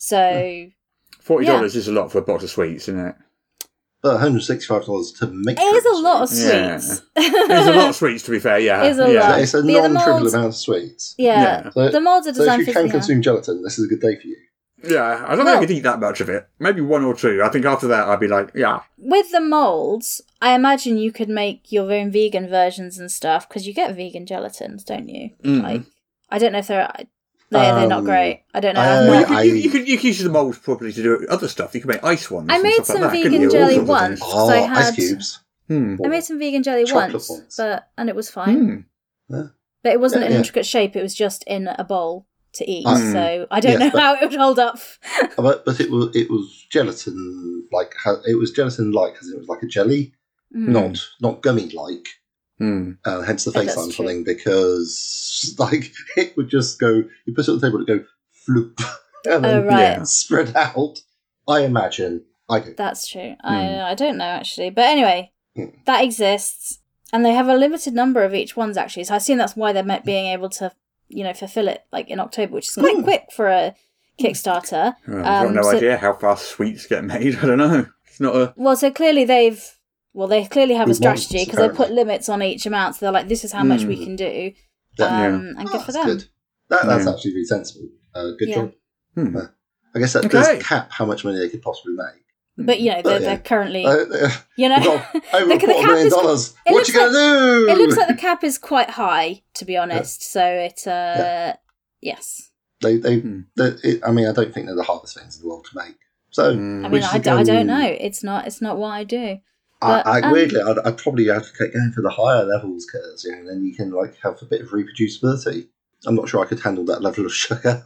So Forty dollars is a lot for a box of sweets, isn't it? But one hundred sixty-five dollars to make it is a lot of Yeah. sweets. There's a lot of sweets, to be fair. Yeah, It is a yeah. lot. It's a Yeah, the non-trivial molds- amount of sweets. Yeah, Yeah. So- the molds are So if designed you for can yeah. consume gelatin, this is a good day for you. Yeah, I don't Well- think I could eat that much of it. Maybe one or two. I think after that, I'd be like, yeah. With the molds, I imagine you could make your own vegan versions and stuff because you get vegan gelatins, don't you? Mm. Like, I don't know if they're they're, they're not Um, great. I don't know. I- I've Well, you, not- could, I- you, you could you could use the molds properly to do other stuff. You could make ice ones. I and made stuff some like that, couldn't vegan you? All jelly sorts of once. things. So Oh, I had- ice cubes. Hmm. I made some vegan jelly Chocolate once, ones. but and it was fine. Hmm. But it wasn't Yeah, an yeah. intricate shape. It was just in a bowl to eat. Mm. So I don't Yes, know but- how it would hold up. But but it was it was gelatin like ha- it was gelatin-like because it was like a jelly, Mm. not not gummy-like. Mm. Uh, hence the Oh, face that's I'm true. pulling, because like it would just go. You put it on the table, it would go floop, and Oh then right, Yeah. spread out. I imagine. I do. that's true. Hmm. I I don't know actually, but anyway, Hmm. that exists, and they have a limited number of each ones actually. So I assume that's why they're me- being able to, you know, fulfill it like in October, which is quite Hmm. quick for a Kickstarter. Well, I've got Um, no so- idea how fast sweets get made. I don't know. It's not a. Well, so clearly they've, well, they clearly have a With ones, strategy because they put apparently. limits on each amount. So they're like, this is how much we Mm. can do, Yeah. um, and good Oh, for that's them. Good. That, that's Yeah. actually really sensible. Uh, good Yeah. job. Hmm. Uh, I guess that Okay. does cap how much money they could possibly make. But you know, they're, Oh, yeah. they're currently, Uh, uh, you know, we've got over the, a the quarter cap million is, dollars. it What looks you gonna do? it looks like the cap is quite high, to be honest. So it, uh, Yeah. yes. They, they, Hmm. they it, I mean, I don't think they're the hardest things in the world to make. So, Mm. I we mean, I, should d- I go- don't know. It's not, it's not what I do. I, But, I um, weirdly, I'd, I'd probably have to keep going for the higher levels because you know, then you can like have a bit of reproducibility. I'm not sure I could handle that level of sugar.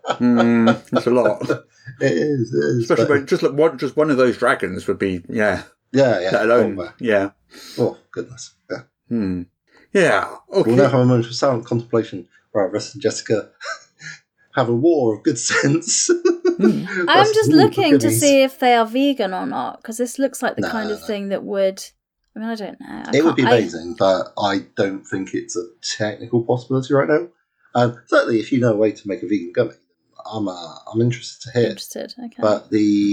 Mm, that's a lot. It is, it is. Especially but- when just like one, just one of those dragons would be, yeah. yeah, yeah. Let alone, Oh, yeah. oh, goodness. Yeah. Hmm. Yeah. Okay. We'll now have a moment of silent contemplation where Russ and Jessica have a war of good sense. I'm just looking to see if they are vegan or not, because this looks like the No, kind of no. thing that would. I mean, I don't know. I It would be can't- I- amazing, but I don't think it's a technical possibility right now. Um, certainly, if you know a way to make a vegan gummy, I'm uh, I'm interested to hear. Interested. Okay. But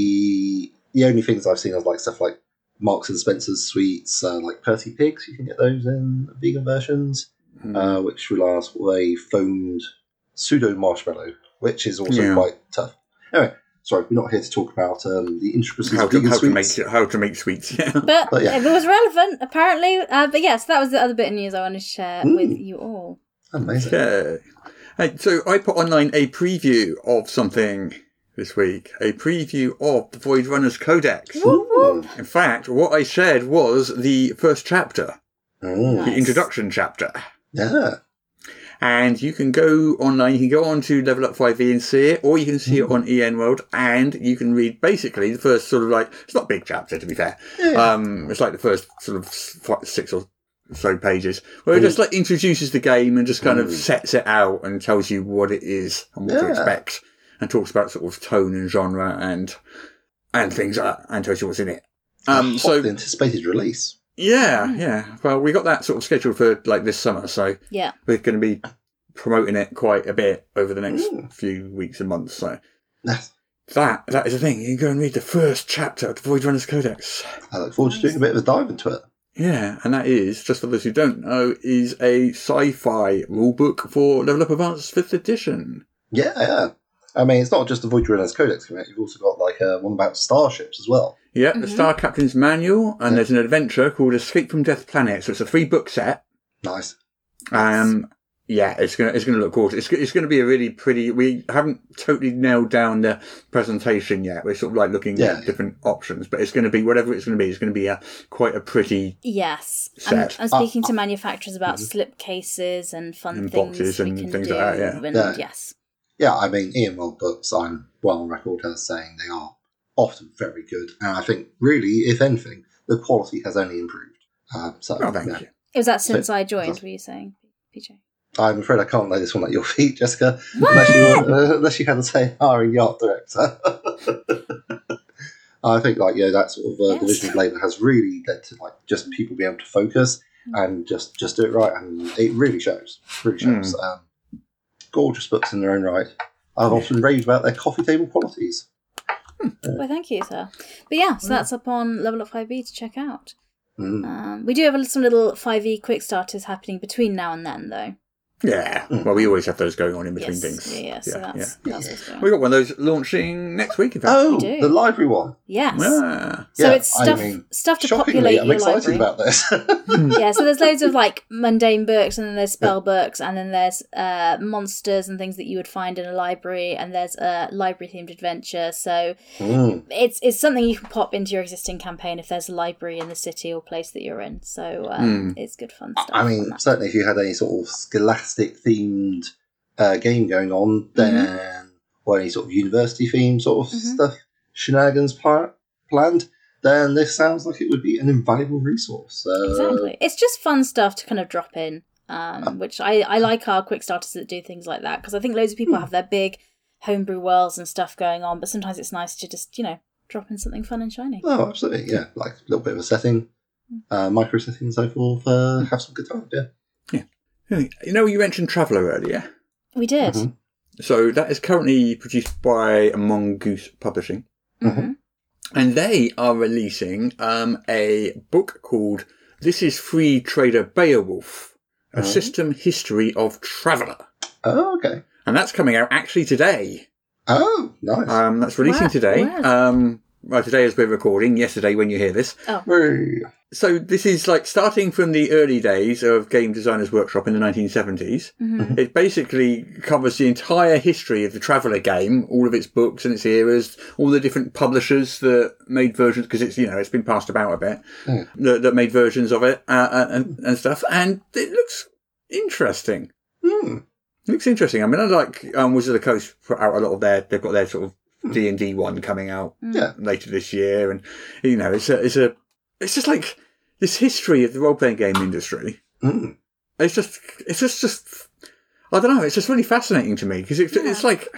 the the only things I've seen are like stuff like Marks and Spencer's sweets, uh, like Percy Pigs. You can get those in vegan versions, Hmm. uh, which rely on sort of a foamed pseudo marshmallow, which is also Yeah. quite tough. Anyway, sorry, we're not here to talk about um, the intricacies how of to, vegan how to make sweets. how to make sweets. Yeah. But, But yeah. it was relevant, apparently. Uh, but yes, that was the other bit of news I wanted to share Mm. with you all. Amazing. Okay. Hey, so I put online a preview of something this week. A preview of the Void Runners Codex. Ooh. In fact, what I said was the first chapter, Mm. the Nice. introduction chapter. Yeah. And you can go online, you can go on to Level Up five e and see it, or you can see it Mm. on E N World, and you can read basically the first sort of like, it's not a big chapter to be fair. Um, it's like the first sort of f- six or so pages, where it Mm. just like introduces the game and just kind of Mm. sets it out and tells you what it is and what to Yeah. expect, and talks about sort of tone and genre and and things like that, and tells you what's in it. Um, A so hotly anticipated release. yeah, yeah. Well, we got that sort of scheduled for like this summer, so Yeah. we're going to be promoting it quite a bit over the next Mm. few weeks and months. So Yes. that that is the thing. You can go and read the first chapter of the Void Runners Codex. I look forward to doing a bit of a dive into it. Yeah, and that is, just for those who don't know, is a sci-fi rulebook for Level Up Advanced fifth edition. Yeah, yeah. I mean, it's not just the Void Runners Codex coming out. You've also got like uh, one about starships as well. Yeah, the Star Captain's Manual, and there's an adventure called Escape from Death Planet. So it's a three-book set. Nice. Um, yeah, it's gonna it's gonna look gorgeous. It's it's gonna be a really pretty. We haven't totally nailed down the presentation yet. We're sort of like looking Yeah. at different options, but it's gonna be whatever it's gonna be. It's gonna be a quite a pretty Yes. I'm, Set. I'm speaking to manufacturers about slip cases and fun And things boxes we and can things do. like that, yeah. And Yeah. yes. Yeah, I mean, Ian World books, I'm well on record as saying they are often very good. And I think, really, if anything, the quality has only improved. Uh, so, Oh, thank yeah. you. It was that since So- I joined, were you saying, P J? I'm afraid I can't lay this one at your feet, Jessica, unless you, uh, unless you had to say hiring the art director. I think, like, you know, that sort of uh, Yes. division of labour has really led to, like, just people being able to focus and just, just do it right. And it really shows. Really shows. Um, gorgeous books in their own right. I've often raved about their coffee table qualities. Well, thank you, sir. But yeah, so that's up on Level Up five e to check out. Mm. Um, we do have some little five e quick starters happening between now and then, though. Yeah. Well, we always have those going on in between yes. things. Yeah, yeah. So that's, that's what's going on. We got one of those launching next week. In fact. Oh, do. the library one. Yes. Ah. So Yeah, it's stuff I mean, stuff to shockingly, populate I'm your excited library. about this. Yeah, so there's loads of like mundane books, and then there's spell books, and then there's uh, monsters and things that you would find in a library, and there's a library themed adventure. So Mm. it's it's something you can pop into your existing campaign if there's a library in the city or place that you're in. So um, it's good fun stuff. I mean, on that. certainly if you had any sort of scholastic themed uh, game going on, then or any sort of university themed sort of Mhm. stuff, shenanigans par- planned, then this sounds like it would be an invaluable resource. Uh, Exactly. It's just fun stuff to kind of drop in, um, which I, I like our quick starters that do things like that, because I think loads of people have their big homebrew worlds and stuff going on, but sometimes it's nice to just, you know, drop in something fun and shiny. Oh, absolutely, yeah. Like a little bit of a setting, uh, micro setting and so forth. Uh, have some good times, yeah. Yeah. You know, you mentioned Traveller earlier. We did. Mhm. So that is currently produced by Mongoose Publishing. Mm-hmm. And they are releasing um, a book called This is Free Trader Beowulf, A Oh. System History of Traveller. Oh, okay. And that's coming out actually today. Oh, nice. Um, that's releasing Wow, today. wow. Um, well, today as we're recording, yesterday when you hear this. Hey. So this is like starting from the early days of Game Designers Workshop in the nineteen seventies. Mm-hmm. It basically covers the entire history of the Traveller game, all of its books and its eras, all the different publishers that made versions, because it's, you know, it's been passed about a bit, Yeah. that, that made versions of it uh, and, and stuff. And it looks interesting. Hmm. It looks interesting. I mean, I like um, Wizard of the Coast put out a lot of their, they've got their sort of D and D one coming out Yeah. later this year. And, you know, it's a, it's a, it's just like this history of the role-playing game industry. Hmm. It's just, it's just, just, I don't know, it's just really fascinating to me because it's, Yeah. it's like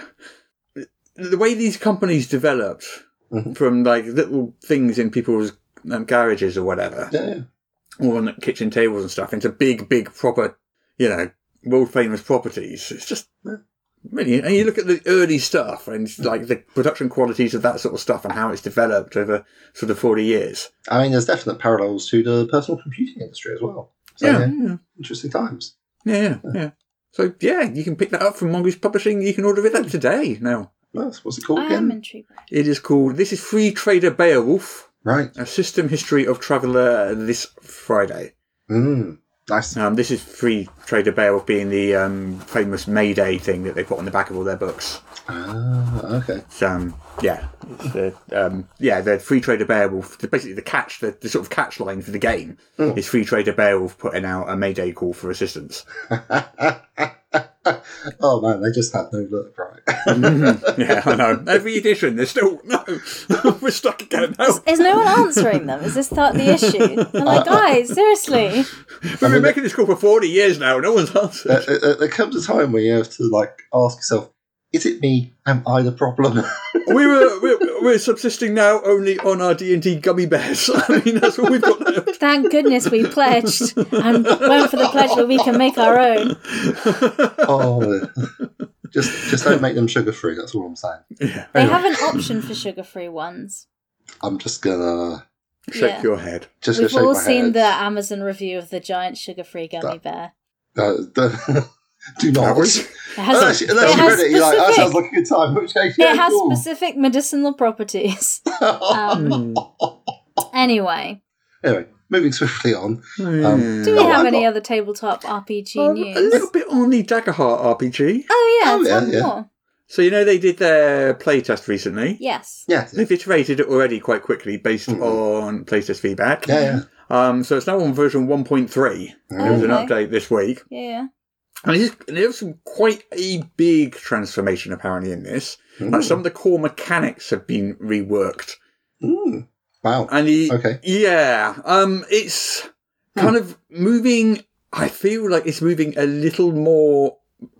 the way these companies developed Mhm. from like little things in people's um, garages or whatever, Yeah, yeah. or on kitchen tables and stuff, into big, big, proper, you know, world famous properties. It's just really, and you look at the early stuff and like the production qualities of that sort of stuff and how it's developed over sort of forty years. I mean, there's definite parallels to the personal computing industry as well. So, Yeah, yeah, yeah, interesting times. yeah, yeah, yeah. So yeah, you can pick that up from Mongoose Publishing. You can order it that today now. Nice. What's it called I am again? intrigued. It is called This is Free Trader Beowulf, Right. A System History of Traveller this Friday. Mm. Nice. Um, this is Free Trader Beowulf being the um, famous Mayday thing that they put on the back of all their books. Ah, okay. So, um, yeah, it's the, um, yeah, the Free Trader Beowulf, the, basically the catch, the, the sort of catch line for the game Mm. is Free Trader Beowulf putting out a Mayday call for assistance. Oh man, they just have no look, right? Yeah, I know. Every edition, they're still, no, we're stuck again. No. Is no one answering them? Is this th- the issue? I'm like, guys, seriously. We've been making this call for forty years now, no one's answered. Uh, uh, uh, there comes a time where you have to like ask yourself, is it me? Am I the problem? we were we're, we're subsisting now only on our D and D gummy bears. I mean, that's all we've got left. Thank goodness we pledged and went for the pledge where we can make our own. Oh, just just don't make them sugar free. That's all I'm saying. Yeah. They Anyway, have an option for sugar-free ones. I'm just gonna shake yeah. your head. just We've gonna shake all my seen head. the Amazon review of the giant sugar-free gummy That- bear. Uh, the, do not. Ours? It has, Unless, you- unless it you've has read it, you're like, that specific- sounds like a good time. In which case, it yeah, has cool. specific medicinal properties. Um, anyway, Anyway, moving swiftly on. Um, do we Oh, have I've any got- other tabletop R P G Um, a news? little bit on the Daggerheart R P G. Oh yeah, Oh, yeah, tell me yeah. more. So you know they did their playtest recently. Yes. Yeah, They've iterated it already quite quickly based Mhm. on playtest feedback. yeah, yeah. Um, so it's now on version one point three. There was an Okay. update this week. Yeah. And there's, there's some quite a big transformation apparently in this. Mm. Like some of the core mechanics have been reworked. Mm. Wow. And the, Okay. yeah, um, it's kind of moving. I feel like it's moving a little more.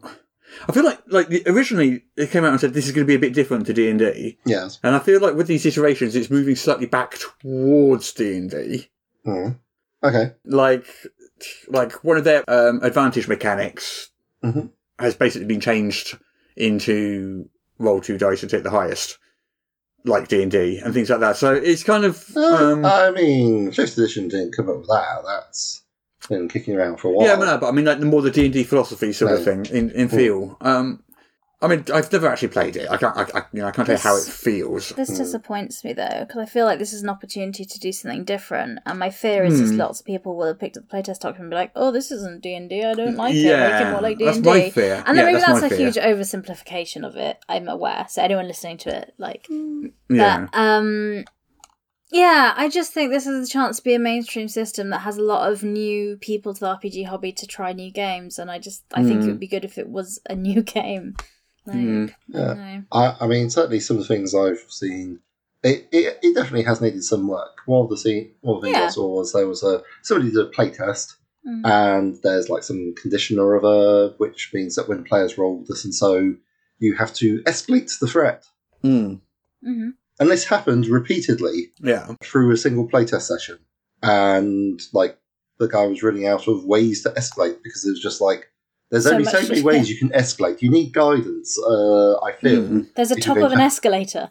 I feel like like the, originally they came out and said this is going to be a bit different to D and D, Yes. and I feel like with these iterations, it's moving slightly back towards D and D. Mm. Okay. Like, like one of their um, advantage mechanics Mhm. has basically been changed into roll two dice and take the highest, like D and D and things like that. So it's kind of Uh, um, I mean, fifth edition didn't come up with that. That's been kicking around for a while. yeah, no, but I mean like the more the D and D philosophy sort of No. thing in, in feel. Um, I mean, I've never actually played it. I can't, I, I, you know, I can't tell you how it This- feels. This disappoints me though, because I feel like this is an opportunity to do something different, and my fear is just Hmm. lots of people will have picked up the playtest document and be like, "Oh, this isn't D and D. I don't like it. Yeah, Make it more like D that's and my D." fear. And Yeah, then maybe that's that's, my a fear. huge oversimplification of it. I'm aware. So anyone listening to it, like, Yeah, but, um, yeah, I just think this is a chance to be a mainstream system that has a lot of new people to the R P G hobby to try new games, and I just I think Hmm. it would be good if it was a new game. Like, Hmm. I don't know. I, I mean, certainly some of the things I've seen it, it, it definitely has needed some work. One of the scene, one of the things Yeah. I saw was there was a somebody did a play test, Mm. and there's like some condition or other, which means that when players roll this and so, you have to escalate the threat. Mm. hmm And this happened repeatedly Yeah. through a single playtest session, and like the guy was running out of ways to escalate because it was just like there's So only much so many to- ways you can escalate. You need guidance. Uh, I feel. Mm. There's a If top you're of an going escalator.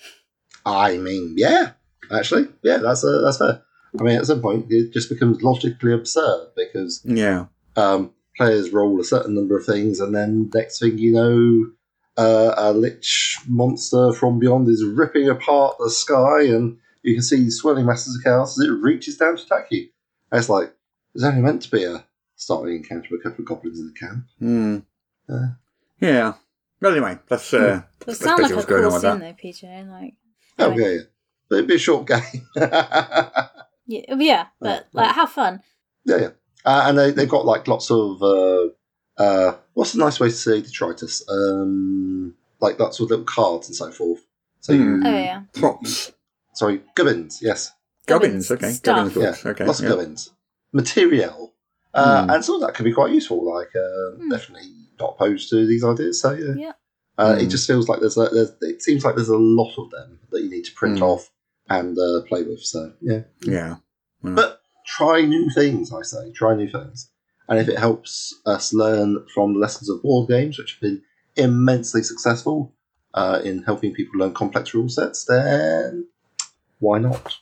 I mean, yeah, actually, yeah, that's uh, that's fair. I mean, at some point, it just becomes logically absurd because Yeah. um, players roll a certain number of things, and then next thing you know, uh, a lich monster from beyond is ripping apart the sky, and you can see swirling masses of chaos as it reaches down to attack you. And it's like, there's only meant to be a starting encounter with a couple of goblins in the camp. Mm. Uh, Yeah. Well, anyway, that's, uh, It that's sounds like basically a what's going cool on with scene, that. though, P J. Like, oh, anyway. yeah, yeah. But it'd be a short game. yeah, yeah, yeah, but like, have fun. yeah. Uh, and they, they've got like lots of, uh, uh, what's a nice way to say detritus? Um, like lots of little cards and so forth. So you, Hmm. Oh yeah, Props. sorry, gubbins, yes. Gubbins, okay. Stuff. Gubbins Yeah, works. Okay. lots of yeah. gubbins. Material. Uh, Hmm. And some of that can be quite useful, like, uh, Hmm. definitely not opposed to these ideas, so yeah. Yeah. Uh, Hmm. It just feels like there's, a, there's, it seems like there's a lot of them that you need to print Hmm. off and uh, play with, so yeah. Yeah. Hmm. But try new things, I say. Try new things. And if it helps us learn from the lessons of board games, which have been immensely successful uh, in helping people learn complex rule sets, then why not?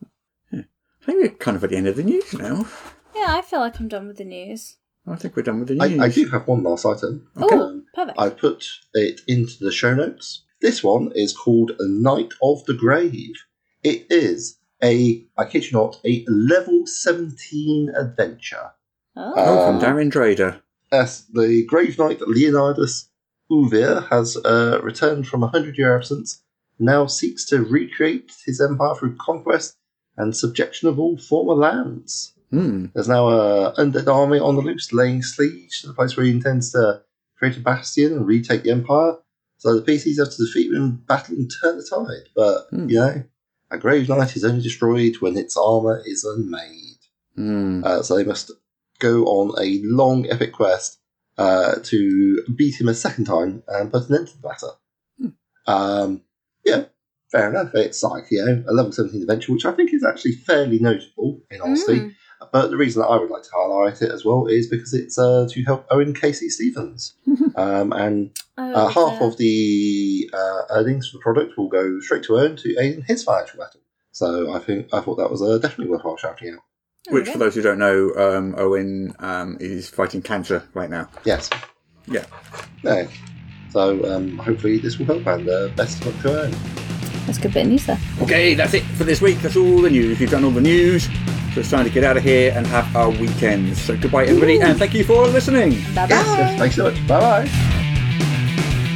I think we're kind of at the end of the news now. yeah. I feel like I'm done with the news. I think we're done with the news. I, I do have one last item. Okay. Oh, perfect. I put it into the show notes. This one is called Night of the Grave. It is a, I kid you not, a level seventeen adventure. oh, Oh, from Um, Darren Drader. As the Grave Knight Leonidas Uvir has uh, returned from a hundred-year absence, now seeks to recreate his empire through conquest and subjection of all former lands. Hmm. There's now a undead army on the loose, laying siege to the place where he intends to create a bastion and retake the empire. So the P Cs have to defeat him in battle and turn the tide. But, Hmm. you know, a Grave Knight is only destroyed when its armour is unmade. Hmm. Uh, so they must go on a long, epic quest uh, to beat him a second time and put an end to the matter. Hmm. Um, yeah, fair enough. It's like, you know, a level seventeen adventure, which I think is actually fairly notable, in honesty. Mm. But the reason that I would like to highlight it as well is because it's uh, to help Owen Casey Stevens. um, and Oh, uh, half the- of the uh, earnings for the product will go straight to Owen to aid in his financial battle. So I think I thought that was uh, definitely worthwhile shouting out. There we Which, go. for those who don't know, um, Owen um, is fighting cancer right now. Yes. Yeah. Yeah. So um, hopefully this will help, and uh, best of luck to Owen. That's a good bit of news there. Okay, that's it for this week. That's all the news. We've done all the news. So it's time to get out of here and have our weekend. So goodbye, everybody, and thank you for listening. Bye bye. Yes, yes, thanks so much. Bye bye.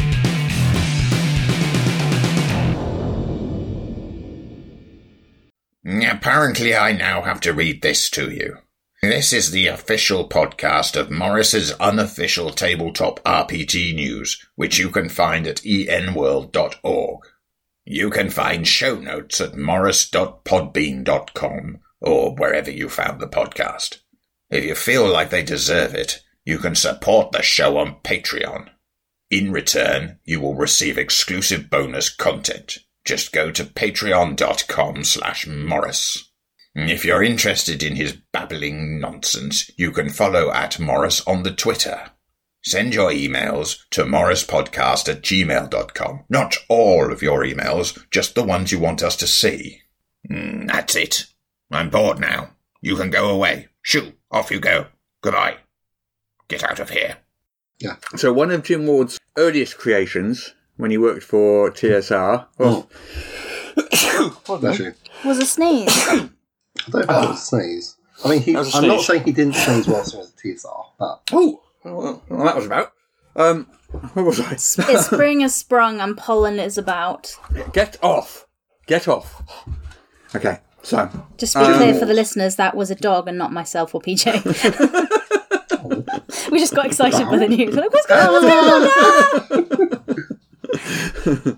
Apparently, I now have to read this to you. This is the official podcast of Morris's unofficial tabletop R P G news, which you can find at e n world dot org. You can find show notes at morris dot podbean dot com or wherever you found the podcast. If you feel like they deserve it, you can support the show on Patreon. In return, you will receive exclusive bonus content. Just go to patreon.com slash Morris. If you're interested in his babbling nonsense, you can follow at Morris on the Twitter. Send your emails to morrispodcast at gmail dot com. Not all of your emails, just the ones you want us to see. Mm, that's it. I'm bored now. You can go away. Shoo, off you go. Goodbye. Get out of here. So one of Jim Ward's earliest creations, when he worked for T S R, well, Bless you. Was a sneeze. I don't know if it was a sneeze. I mean, he, That was a I'm not sneeze. saying he didn't sneeze whilst he was at T S R, but oh, well, well, that was about. Um, where was I? It's spring has sprung and pollen is about. Get off. Get off. Okay, so. Just to be Um, clear for the listeners, that was a dog and not myself or P J. We just got excited by the news. Like, what's going on? What's going on?